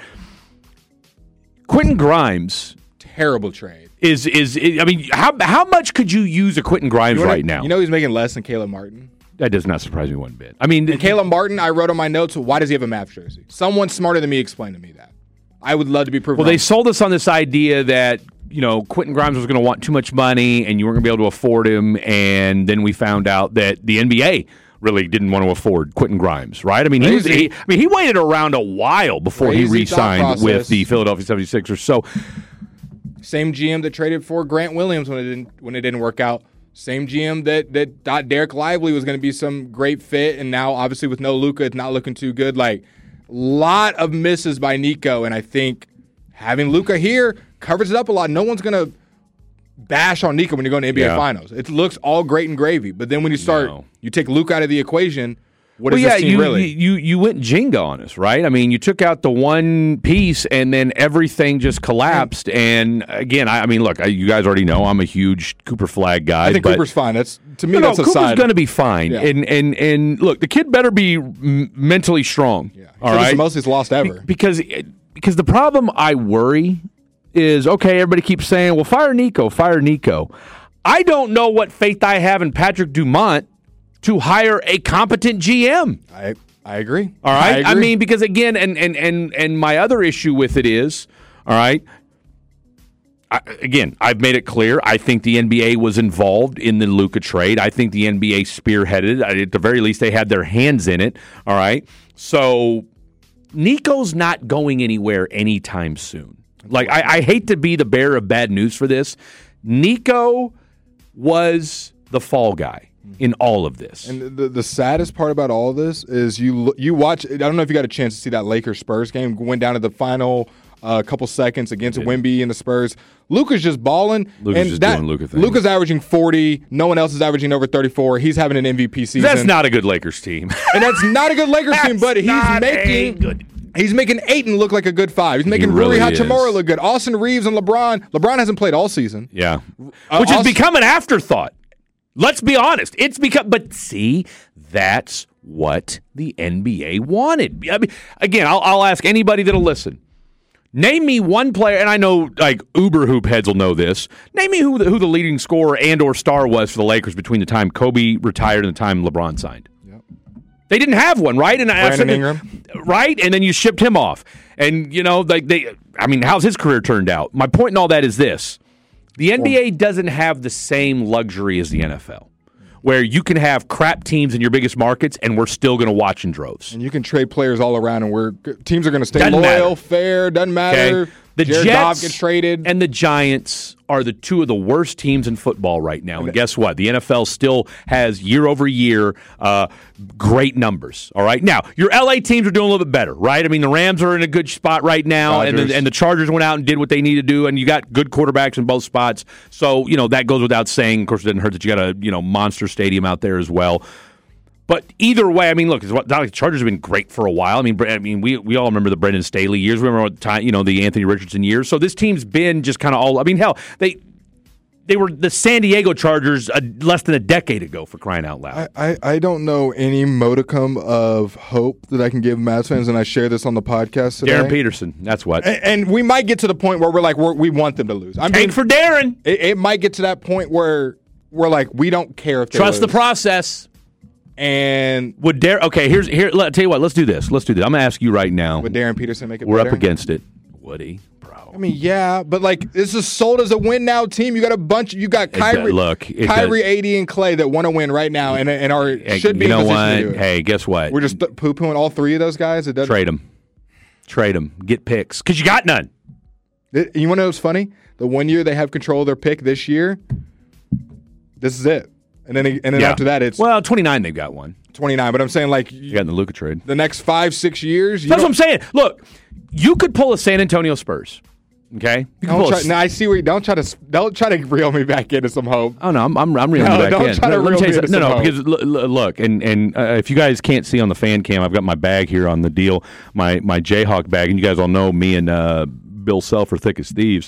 Quentin Grimes. Terrible trade. Is is I mean, how how much could you use a Quentin Grimes You wanna- right now? You know he's making less than Caleb Martin. That does not surprise me one bit. I mean, And Caleb Martin, I wrote on my notes, why does he have a Mavs jersey? Someone smarter than me explained to me that. I would love to be proven well, they wrong. sold us on this idea that you know Quentin Grimes was going to want too much money and you weren't going to be able to afford him, and then we found out that the N B A really didn't want to afford Quentin Grimes, right? I mean, he, was, Crazy. he I mean, he waited around a while before Crazy he re-signed thought with process. the Philadelphia seventy-sixers. So, Same G M that traded for Grant Williams when it didn't when it didn't work out. Same G M that that thought Derek Lively was going to be some great fit, and now obviously with no Luka, it's not looking too good. Like, lot of misses by Nico, and I think having Luka here covers it up a lot. No one's going to bash on Nico when you're going to N B A Yeah. Finals. It looks all great and gravy, but then when you start, No. you take Luka out of the equation. what well, is yeah, this team you, really? You, you you went Jenga on us, right? I mean, you took out the one piece, and then everything just collapsed. And again, I, I mean, look, I, you guys already know I'm a huge Cooper Flag guy. I think but, Cooper's fine. That's to me. No, that's no, a Cooper's side. going to be fine. Yeah. And and and look, the kid better be m- mentally strong. Yeah. All So this is right, the most he's lost ever. Be- because because the problem I worry is okay. Everybody keeps saying, "Well, fire Nico, fire Nico." I don't know what faith I have in Patrick Dumont to hire a competent G M. I I agree. All right. I, I, agree. mean, because again, and and and and my other issue with it is, all right. I, again, I've made it clear. I think the N B A was involved in the Luka trade. I think the N B A spearheaded it. At the very least, they had their hands in it. All right. So Nico's not going anywhere anytime soon. Like I, I hate to be the bearer of bad news for this. Nico was the fall guy in all of this. And the, the saddest part about all of this is you you watch. I don't know if you got a chance to see that Lakers Spurs game. Went down to the final uh, couple seconds against yeah. Wemby and the Spurs. Luka's just balling. Luka's and just that, doing Luka things. Luka's averaging forty. No one else is averaging over thirty-four. He's having an M V P season. That's not a good Lakers team. And that's not a good Lakers team, but he's not making good. He's making Ayton look like a good five. He's making He really Rui Hachimura is. look good. Austin Reeves and LeBron. LeBron hasn't played all season. Yeah. Uh, Which has Austin- become an afterthought. Let's be honest. It's become, but see, that's what the N B A wanted. I mean, again, I'll, I'll ask anybody that'll listen. Name me one player, and I know like uber hoop heads will know this. Name me who the, who the leading scorer and or star was for the Lakers between the time Kobe retired and the time LeBron signed. Yep. They didn't have one, right? And I Brandon Ingram. Right? And then you shipped him off. And, you know, like they, I mean, how's his career turned out? My point in all that is this. The N B A doesn't have the same luxury as the N F L, where you can have crap teams in your biggest markets and we're still going to watch in droves. And you can trade players all around, and we're teams are going to stay Doesn't loyal, matter. fair, doesn't matter. Okay? The Jared Jets Goff gets traded. and the Giants are the two of the worst teams in football right now. And guess what? The N F L still has year over year uh, great numbers. All right. Now, your L A teams are doing a little bit better, right? I mean, the Rams are in a good spot right now, and Rodgers. the, and the Chargers went out and did what they need to do, and you got good quarterbacks in both spots. So, you know, that goes without saying. Of course, it doesn't hurt that you got a, you know, monster stadium out there as well. But either way, I mean, look, it's what, the Chargers have been great for a while. I mean, I mean, we we all remember the Brendan Staley years. We remember the time, you know, the Anthony Richardson years. So this team's been just kind of all. I mean, hell, they they were the San Diego Chargers a, less than a decade ago, for crying out loud. I, I, I don't know any modicum of hope that I can give Mavs fans, and I share this on the podcast today. Darren Peterson, that's what. And, and we might get to the point where we're like, we're, we want them to lose. I'm Take being, for Darren. It, it might get to that point where we're like, we don't care if they Trust lose. the process. And Would Darren? Okay, here's here. Let tell you what. Let's do this. Let's do this. I'm gonna ask you right now. would Darren Peterson make it We're better? up against it. Would he? Bro. I mean, yeah, but like this is sold as a win now team. You got a bunch. You got does- Kyrie, look, it Kyrie, does- A D, and Clay that want to win right now, and and are Hey, should be you know in a position what? to do it. Hey, guess what? We're just poo pooing all three of those guys. It doesn't. Trade them. Trade them. Get picks because you got none. It, you want to know what's funny? The one year they have control of their pick this year, this is it. And then and then Yeah. after that, it's Well, twenty-nine. They've got one. twenty-nine. But I'm saying like You got in the Luka trade. the next five, six years. You That's what don't- I'm saying. Look, you could pull a San Antonio Spurs. Okay. You could Don't pull a try, s- no, I see where you don't try to don't try to reel me back into some hope. Oh no, I'm I'm, I'm reeling No, you back don't in. try to Let me reel tell you me into something. No, no, some because l- l- look, and and uh, if you guys can't see on the fan cam, I've got my bag here on the deal, my my Jayhawk bag, and you guys all know me and uh, Bill Self are thick as thieves.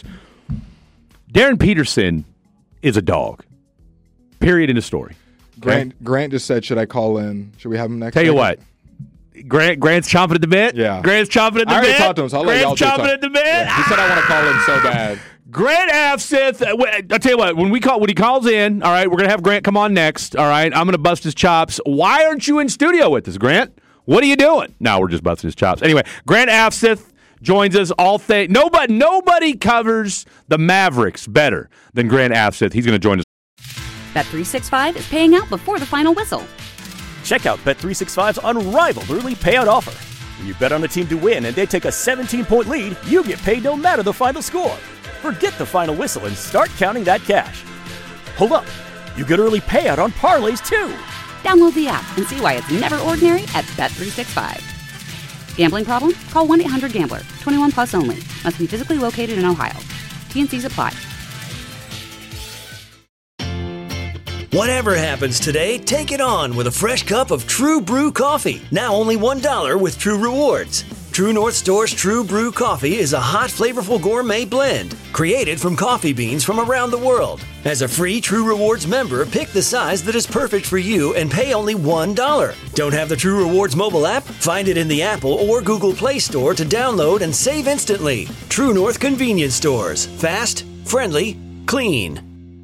Darren Peterson is a dog. Period. In the story. Okay? Grant Grant just said, "Should I call in? Should we have him next?" Tell you segment? what, Grant Grant's chomping at the bit. Yeah. Grant's chomping at the I already bit. talked to him, so I'll let y'all Grant's do chomping talk. at the bit. Yeah, he said I want to call in so bad. Grant Afseth, uh, wh- I'll tell you what, when we call when he calls in, all right, we're gonna have Grant come on next. All right, I'm gonna bust his chops. Why aren't you in studio with us, Grant? What are you doing? No, we're just busting his chops. Anyway, Grant Afseth joins us. All th- nobody nobody covers the Mavericks better than Grant Afseth. He's gonna join us. Bet three sixty-five is paying out before the final whistle. Check out Bet three sixty-five's unrivaled early payout offer. When you bet on a team to win and they take a seventeen-point lead, you get paid no matter the final score. Forget the final whistle and start counting that cash. Hold up. You get early payout on parlays, too. Download the app and see why it's never ordinary at Bet three sixty-five. Gambling problem? Call one eight hundred gambler. twenty-one plus only. Must be physically located in Ohio. T and C's apply. Whatever happens today, take it on with a fresh cup of True Brew coffee. Now only one dollar with True Rewards. True North Store's True Brew coffee is a hot, flavorful gourmet blend created from coffee beans from around the world. As a free True Rewards member, pick the size that is perfect for you and pay only one dollar. Don't have the True Rewards mobile app? Find it in the Apple or Google Play Store to download and save instantly. True North Convenience Stores. Fast, friendly, clean.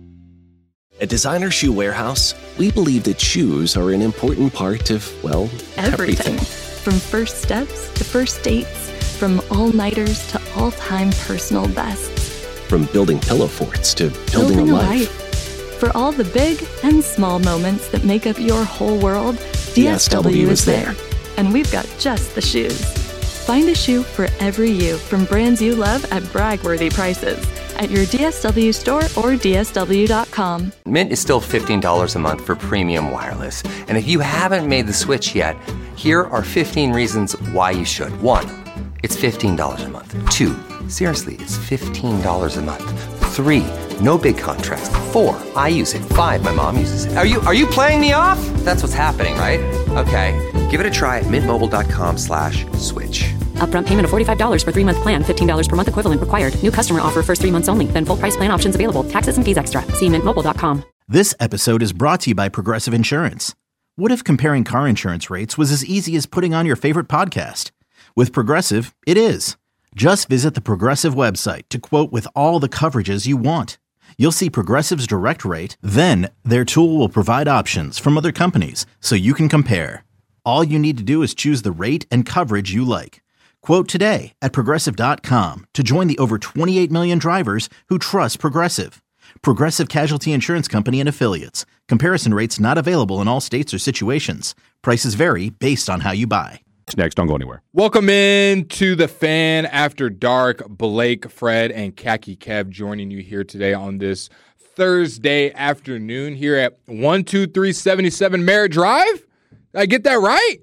At Designer Shoe Warehouse, we believe that shoes are an important part of, well, Everything. everything. From first steps to first dates, from all-nighters to all-time personal bests. From building pillow forts to building, Building a a life. life. For all the big and small moments that make up your whole world, D S W is there. And we've got just the shoes. Find a shoe for every you from brands you love at brag-worthy prices at your D S W store or D S W dot com. Mint is still fifteen dollars a month for premium wireless. And if you haven't made the switch yet, here are fifteen reasons why you should. One, it's fifteen dollars a month. Two, seriously, it's fifteen dollars a month. Three, no big contracts. Four, I use it. Five, my mom uses it. Are you are you playing me off? That's what's happening, right? Okay, give it a try at mintmobile.com slash switch. Upfront payment of forty-five dollars for three-month plan, fifteen dollars per month equivalent required. New customer offer first three months only. Then full price plan options available. Taxes and fees extra. See mint mobile dot com. This episode is brought to you by Progressive Insurance. What if comparing car insurance rates was as easy as putting on your favorite podcast? With Progressive, it is. Just visit the Progressive website to quote with all the coverages you want. You'll see Progressive's direct rate, then their tool will provide options from other companies so you can compare. All you need to do is choose the rate and coverage you like. Quote today at Progressive dot com to join the over twenty-eight million drivers who trust Progressive. Progressive Casualty Insurance Company and Affiliates. Comparison rates not available in all states or situations. Prices vary based on how you buy. Next, don't go anywhere. Welcome in to the Fan After Dark. Blake, Fred, and Khaki Kev joining you here today on this Thursday afternoon here at one two three seventy-seven Merritt Drive. Did I get that right?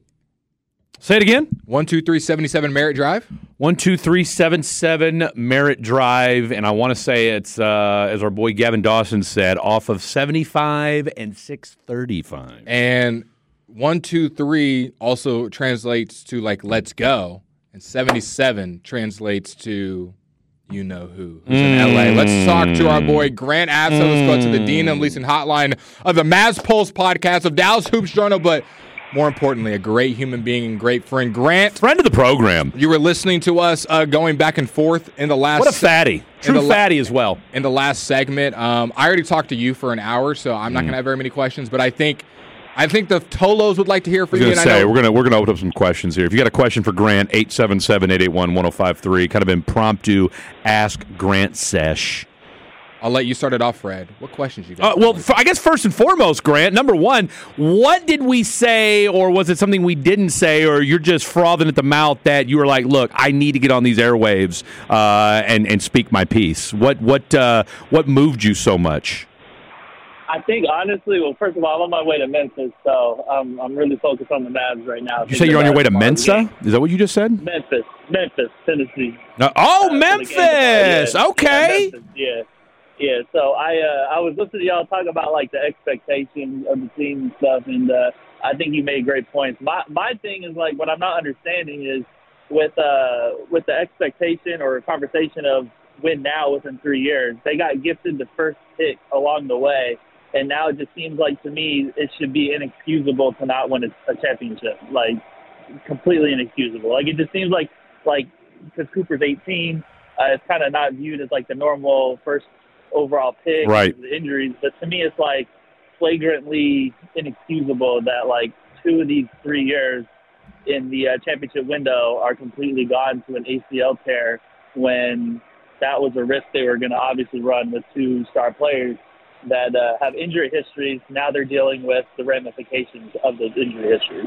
Say it again. one two three seventy-seven Merritt Drive. one two three seven seven Merritt Drive. And I want to say it's, uh, as our boy Gavin Dawson said, off of seventy-five and six thirty-five. And one two three also translates to like let's go. And seventy-seven translates to you know who. Who's in L A. Let's talk to our boy Grant Assa. Let's go to the Dean and Leeson hotline of the Mavs Pulse podcast of Dallas Hoops Journal. But more importantly, a great human being and great friend. Grant. Friend of the program. You were listening to us uh, going back and forth in the last... What a fatty. True la- fatty as well. In the last segment. Um, I already talked to you for an hour, so I'm not mm. going to have very many questions. But I think I think the Tolos would like to hear from you. I was you. going to say, I know- we're going to we're gonna open up some questions here. If you got a question for Grant, eight seven seven, eight eight one, one oh five three. Kind of impromptu Ask Grant sesh. I'll let you start it off, Fred. What questions you got? Uh, well, f- I guess first and foremost, Grant, number one, what did we say, or was it something we didn't say, or you're just frothing at the mouth that you were like, look, I need to get on these airwaves uh, and, and speak my piece? What what uh, what moved you so much? I think, honestly, well, first of all, I'm on my way to Memphis, so um, I'm really focused on the Mavs right now. You say you're on your way to Mensa? Is that what you just said? Memphis, Memphis, Tennessee. Uh, oh, uh, Memphis! Yeah, okay. Yeah, Memphis, yeah. Yeah, so I uh, I was listening to y'all talk about like the expectations of the team and stuff, and uh, I think you made great points. My my thing is like what I'm not understanding is with uh with the expectation or conversation of win now within three years, they got gifted the first pick along the way, and now it just seems like to me it should be inexcusable to not win a, a championship, like completely inexcusable. Like it just seems like like because Cooper's eighteen, uh, it's kind of not viewed as like the normal first overall pick, right? The injuries, but to me, it's like flagrantly inexcusable that like two of these three years in the uh, championship window are completely gone to an A C L tear when that was a risk they were going to obviously run with two star players that uh, have injury histories. Now they're dealing with the ramifications of those injury histories.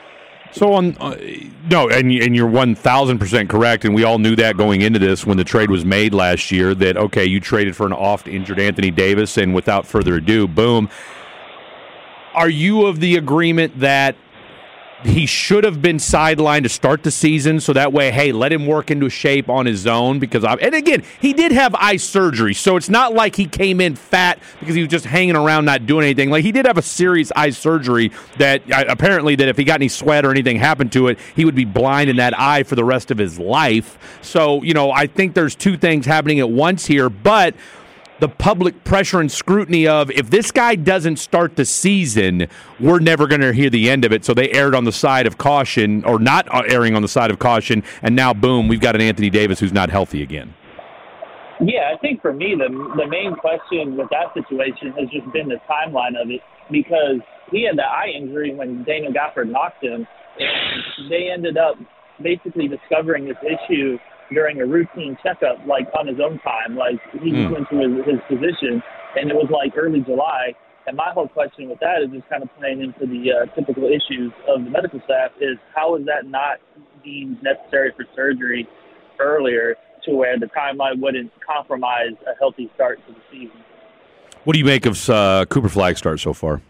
So on, uh, no, and and you're one thousand percent correct, and we all knew that going into this when the trade was made last year. That okay, you traded for an oft-injured Anthony Davis, and without further ado, boom. Are you of the agreement that he should have been sidelined to start the season, so that way, hey, let him work into shape on his own. Because I, and again, he did have eye surgery, so it's not like he came in fat because he was just hanging around not doing anything. Like, he did have a serious eye surgery that uh, apparently that if he got any sweat or anything happened to it, he would be blind in that eye for the rest of his life. So, you know, I think there's two things happening at once here, but the public pressure and scrutiny of, if this guy doesn't start the season, we're never going to hear the end of it. So they erred on the side of caution, or not erring on the side of caution, and now, boom, we've got an Anthony Davis who's not healthy again. Yeah, I think for me, the the main question with that situation has just been the timeline of it, because he had the eye injury when Daniel Gafford knocked him, and they ended up basically discovering this issue during a routine checkup, like on his own time. Like, he mm. went to his, his physician, and it was like early July. And my whole question with that is just kind of playing into the uh, typical issues of the medical staff is, how is that not deemed necessary for surgery earlier, to where the timeline wouldn't compromise a healthy start to the season? What do you make of uh, Cooper Flagg's start so far?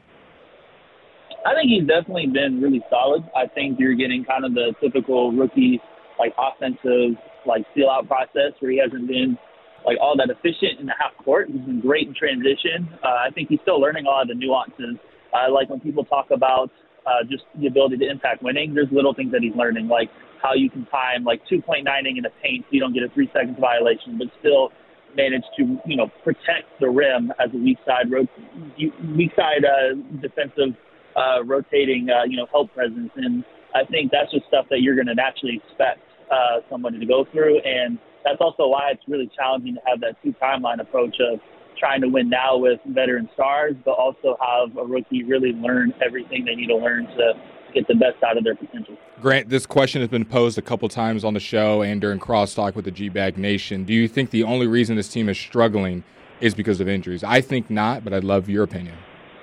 I think he's definitely been really solid. I think you're getting kind of the typical rookie, like, offensive, like, seal-out process where he hasn't been, like, all that efficient in the half court. He's been great in transition. Uh, I think he's still learning a lot of the nuances. Uh, like, when people talk about uh, just the ability to impact winning, there's little things that he's learning, like how you can time, like, two-point nining in the paint so you don't get a three-seconds violation, but still manage to, you know, protect the rim as a weak-side, ro- weak-side uh, defensive uh, rotating, uh, you know, help presence. And I think that's just stuff that you're going to naturally expect Uh, somebody to go through, and that's also why it's really challenging to have that two timeline approach of trying to win now with veteran stars, but also have a rookie really learn everything they need to learn to get the best out of their potential. Grant, this question has been posed a couple times on the show and during Crosstalk with the G-Bag Nation. Do you think the only reason this team is struggling is because of injuries? I think not, but I'd love your opinion.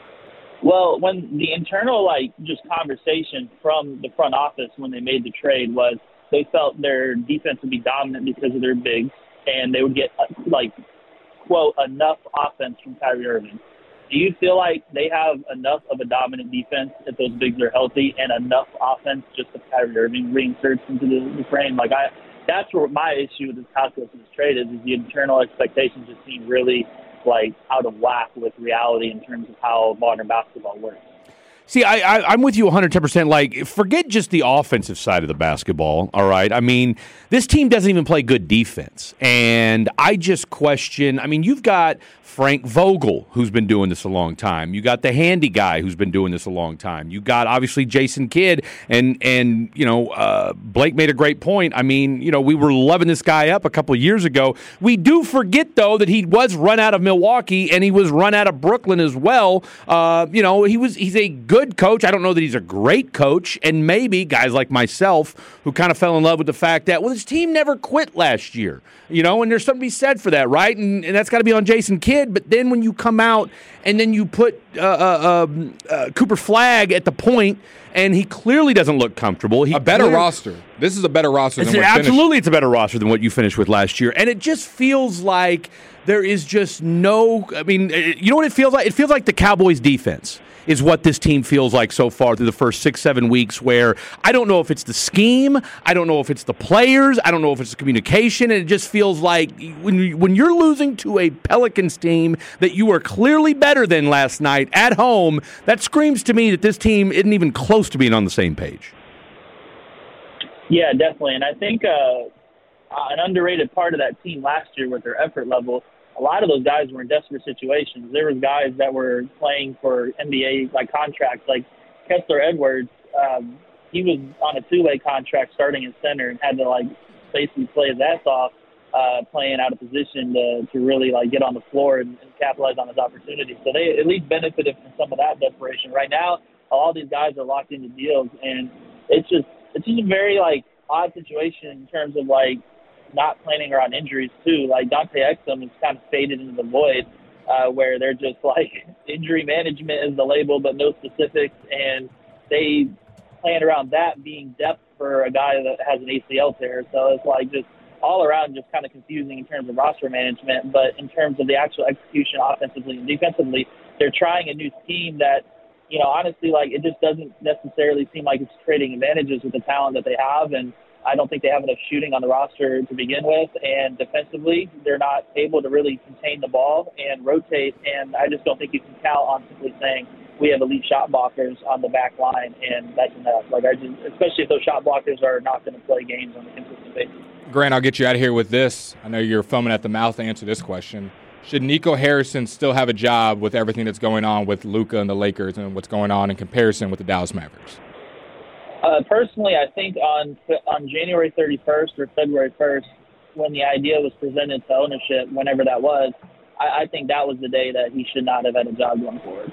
Well, when the internal, like, just conversation from the front office when they made the trade was, they felt their defense would be dominant because of their bigs, and they would get, like, quote, enough offense from Kyrie Irving. Do you feel like they have enough of a dominant defense if those bigs are healthy, and enough offense just if Kyrie Irving reinserts into the, the frame? Like, I, that's where my issue with this calculus of this trade is, is the internal expectations just seem really, like, out of whack with reality in terms of how modern basketball works. See, I, I, I'm with you one hundred ten percent. Like, forget just the offensive side of the basketball, all right? I mean, this team doesn't even play good defense. And I just question, I mean, you've got Frank Vogel, who's been doing this a long time. You got the handy guy who's been doing this a long time. You got, obviously, Jason Kidd. And, and you know, uh, Blake made a great point. I mean, you know, we were loving this guy up a couple of years ago. We do forget, though, that he was run out of Milwaukee, and he was run out of Brooklyn as well. Uh, you know, he was he's a good Good coach. I don't know that he's a great coach, and maybe guys like myself who kind of fell in love with the fact that, well, his team never quit last year, you know, and there's something to be said for that, right? And, and that's got to be on Jason Kidd. But then when you come out and then you put uh, uh, um, uh, Cooper Flagg at the point, and he clearly doesn't look comfortable. He a better clearly, roster. This is a better roster than it's, what absolutely finished. It's a better roster than what you finished with last year, and it just feels like there is just no. I mean, you know what it feels like? It feels like the Cowboys' defense is what this team feels like so far through the first six, seven weeks, where I don't know if it's the scheme, I don't know if it's the players, I don't know if it's the communication, and it just feels like when, you, when you're losing to a Pelicans team that you were clearly better than last night at home, that screams to me that this team isn't even close to being on the same page. Yeah, definitely. And I think uh, an underrated part of that team last year with their effort level, a lot of those guys were in desperate situations. There was guys that were playing for N B A like contracts, like Kessler Edwards. Um, he was on a two-way contract starting in center and had to like basically play his ass off, uh, playing out of position to, to really like get on the floor and, and capitalize on his opportunity. So they at least benefited from some of that desperation. Right now, all these guys are locked into deals, and it's just it's just a very like odd situation in terms of like not planning around injuries too. Like Dante Exum is kind of faded into the void, uh, where they're just like injury management is the label, but no specifics, and they plan around that being depth for a guy that has an A C L tear. So it's like just all around just kind of confusing in terms of roster management, but in terms of the actual execution offensively and defensively, they're trying a new scheme that you know, honestly, like it just doesn't necessarily seem like it's trading advantages with the talent that they have. And I don't think they have enough shooting on the roster to begin with. And defensively, they're not able to really contain the ball and rotate. And I just don't think you can count on simply saying we have elite shot blockers on the back line, and that's enough. Like I just, especially if those shot blockers are not going to play games on a consistent basis. Grant, I'll get you out of here with this. I know you're foaming at the mouth to answer this question. Should Nico Harrison still have a job with everything that's going on with Luka and the Lakers and what's going on in comparison with the Dallas Mavericks? Uh, personally, I think on on January thirty-first or February first, when the idea was presented to ownership, whenever that was, I, I think that was the day that he should not have had a job going forward.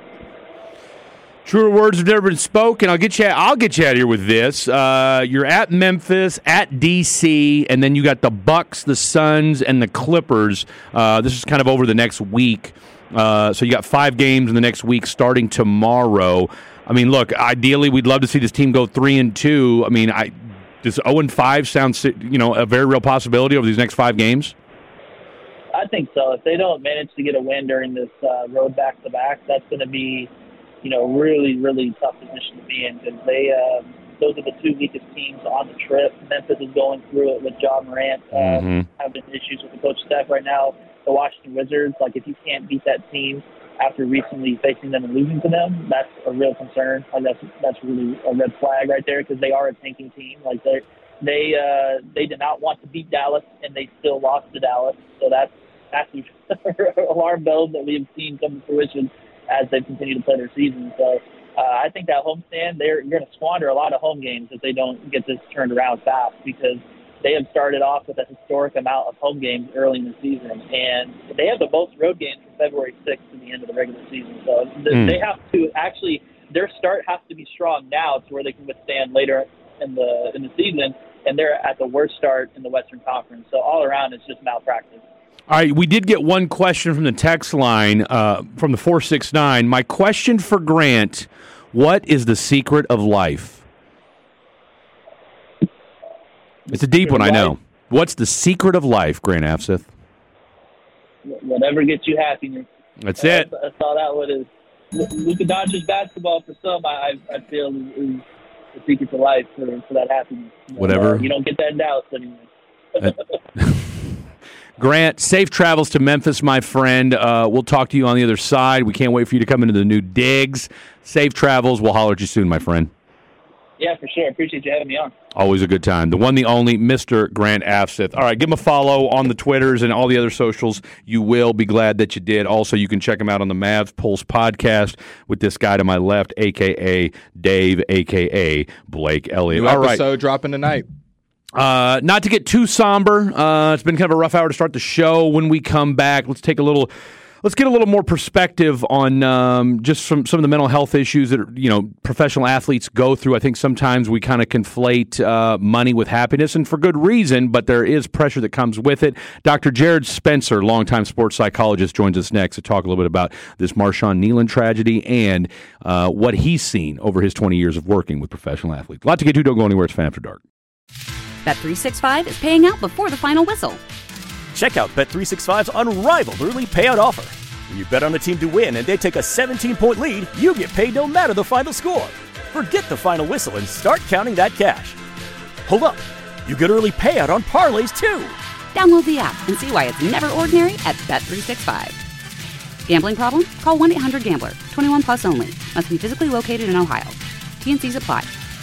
Truer words have never been spoken. I'll get you. I'll get you out of here with this. Uh, you're at Memphis, at D C, and then you got the Bucks, the Suns, and the Clippers. Uh, this is kind of over the next week. Uh, so you got five games in the next week, starting tomorrow. I mean, look. Ideally, we'd love to see this team go three and two. I mean, I does zero and five sound, you know, a very real possibility over these next five games? I think so. If they don't manage to get a win during this uh, road back to back, that's going to be, you know, really, really tough position to be in because they, uh, those are the two weakest teams on the trip. Memphis is going through it with John Morant, uh, mm-hmm. having issues with the coach staff right now. The Washington Wizards, like if you can't beat that team after recently facing them and losing to them, that's a real concern. Like that's that's really a red flag right there because they are a tanking team. Like they they uh, they did not want to beat Dallas and they still lost to Dallas. So that's that's alarm bells that we have seen come to fruition as they continue to play their season. So uh, I think that homestand, they're going to squander a lot of home games if they don't get this turned around fast because they have started off with a historic amount of home games early in the season. And they have the most road games from February sixth to the end of the regular season. So mm. they have to actually, their start has to be strong now to where they can withstand later in the in the season. And they're at the worst start in the Western Conference. So all around, it's just malpractice. All right, we did get one question from the text line uh, from the four six nine. My question for Grant, what is the secret of life? It's a deep one, I know. What's the secret of life, Grant Afseth? Whatever gets you happiness. That's it. That's, that's all that one is. Luka Doncic basketball, for some, I, I feel, is, is the secret to life for, for that happiness. Whatever. Uh, you don't get that in Dallas anymore. Grant, safe travels to Memphis, my friend. Uh, we'll talk to you on the other side. We can't wait for you to come into the new digs. Safe travels. We'll holler at you soon, my friend. Yeah, for sure. Appreciate you having me on. Always a good time. The one, the only, Mister Grant Afseth. All right, give him a follow on the Twitters and all the other socials. You will be glad that you did. Also, you can check him out on the Mavs Pulse podcast with this guy to my left, a k a. Dave, a k a. Blake Elliott. New all right. episode dropping tonight. Uh, not to get too somber. Uh, it's been kind of a rough hour to start the show. When we come back, let's take a little, let's get a little more perspective on um, just some some of the mental health issues that you know professional athletes go through. I think sometimes we kind of conflate uh, money with happiness, and for good reason. But there is pressure that comes with it. Doctor Jared Spencer, longtime sports psychologist, joins us next to talk a little bit about this Marshawn Kneeland tragedy and uh, what he's seen over his twenty years of working with professional athletes. A lot to get to. Don't go anywhere. It's Fan After Dark. Bet three sixty-five is paying out before the final whistle. Check out Bet three sixty-five's unrivaled early payout offer. When you bet on a team to win and they take a seventeen-point lead, you get paid no matter the final score. Forget the final whistle and start counting that cash. Hold up. You get early payout on parlays, too. Download the app and see why it's never ordinary at Bet three sixty-five. Gambling problem? Call one eight hundred gambler. twenty-one plus only. Must be physically located in Ohio. T N Cs apply.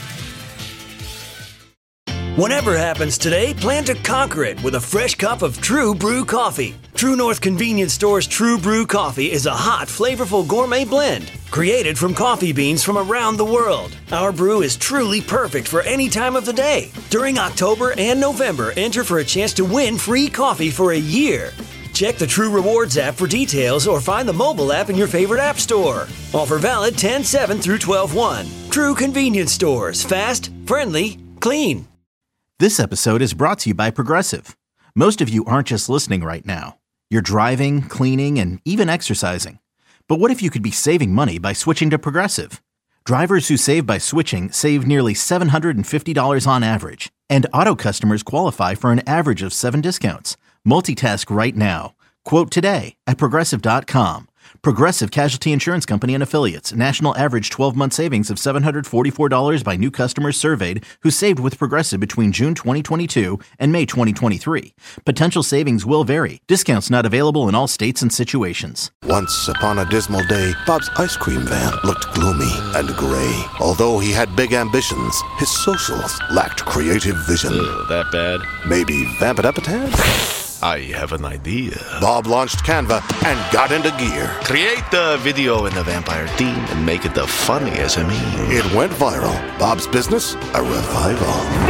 Whatever happens today, plan to conquer it with a fresh cup of True Brew coffee. True North Convenience Store's True Brew coffee is a hot, flavorful gourmet blend created from coffee beans from around the world. Our brew is truly perfect for any time of the day. During October and November, enter for a chance to win free coffee for a year. Check the True Rewards app for details or find the mobile app in your favorite app store. Offer valid ten seven through twelve one. True Convenience Stores. Fast, friendly, clean. This episode is brought to you by Progressive. Most of you aren't just listening right now. You're driving, cleaning, and even exercising. But what if you could be saving money by switching to Progressive? Drivers who save by switching save nearly seven hundred fifty dollars on average. And auto customers qualify for an average of seven discounts. Multitask right now. Quote today at Progressive dot com. Progressive Casualty Insurance Company and Affiliates. National average twelve-month savings of seven hundred forty-four dollars by new customers surveyed who saved with Progressive between June twenty twenty-two and May twenty twenty-three. Potential savings will vary. Discounts not available in all states and situations. Once upon a dismal day, Bob's ice cream van looked gloomy and gray. Although he had big ambitions, his socials lacked creative vision. Ugh, that bad? Maybe vamp it up a tad? I have an idea. Bob launched Canva and got into gear. Create the video in the vampire theme and make it the funniest I mean. It went viral. Bob's business, a revival.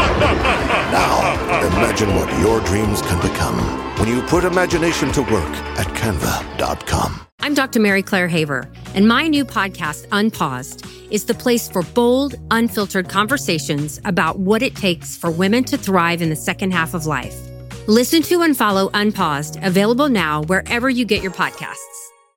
Now, imagine what your dreams can become when you put imagination to work at canva dot com. I'm Doctor Mary Claire Haver, and my new podcast, Unpaused, is the place for bold, unfiltered conversations about what it takes for women to thrive in the second half of life. Listen to and follow Unpaused, available now wherever you get your podcasts.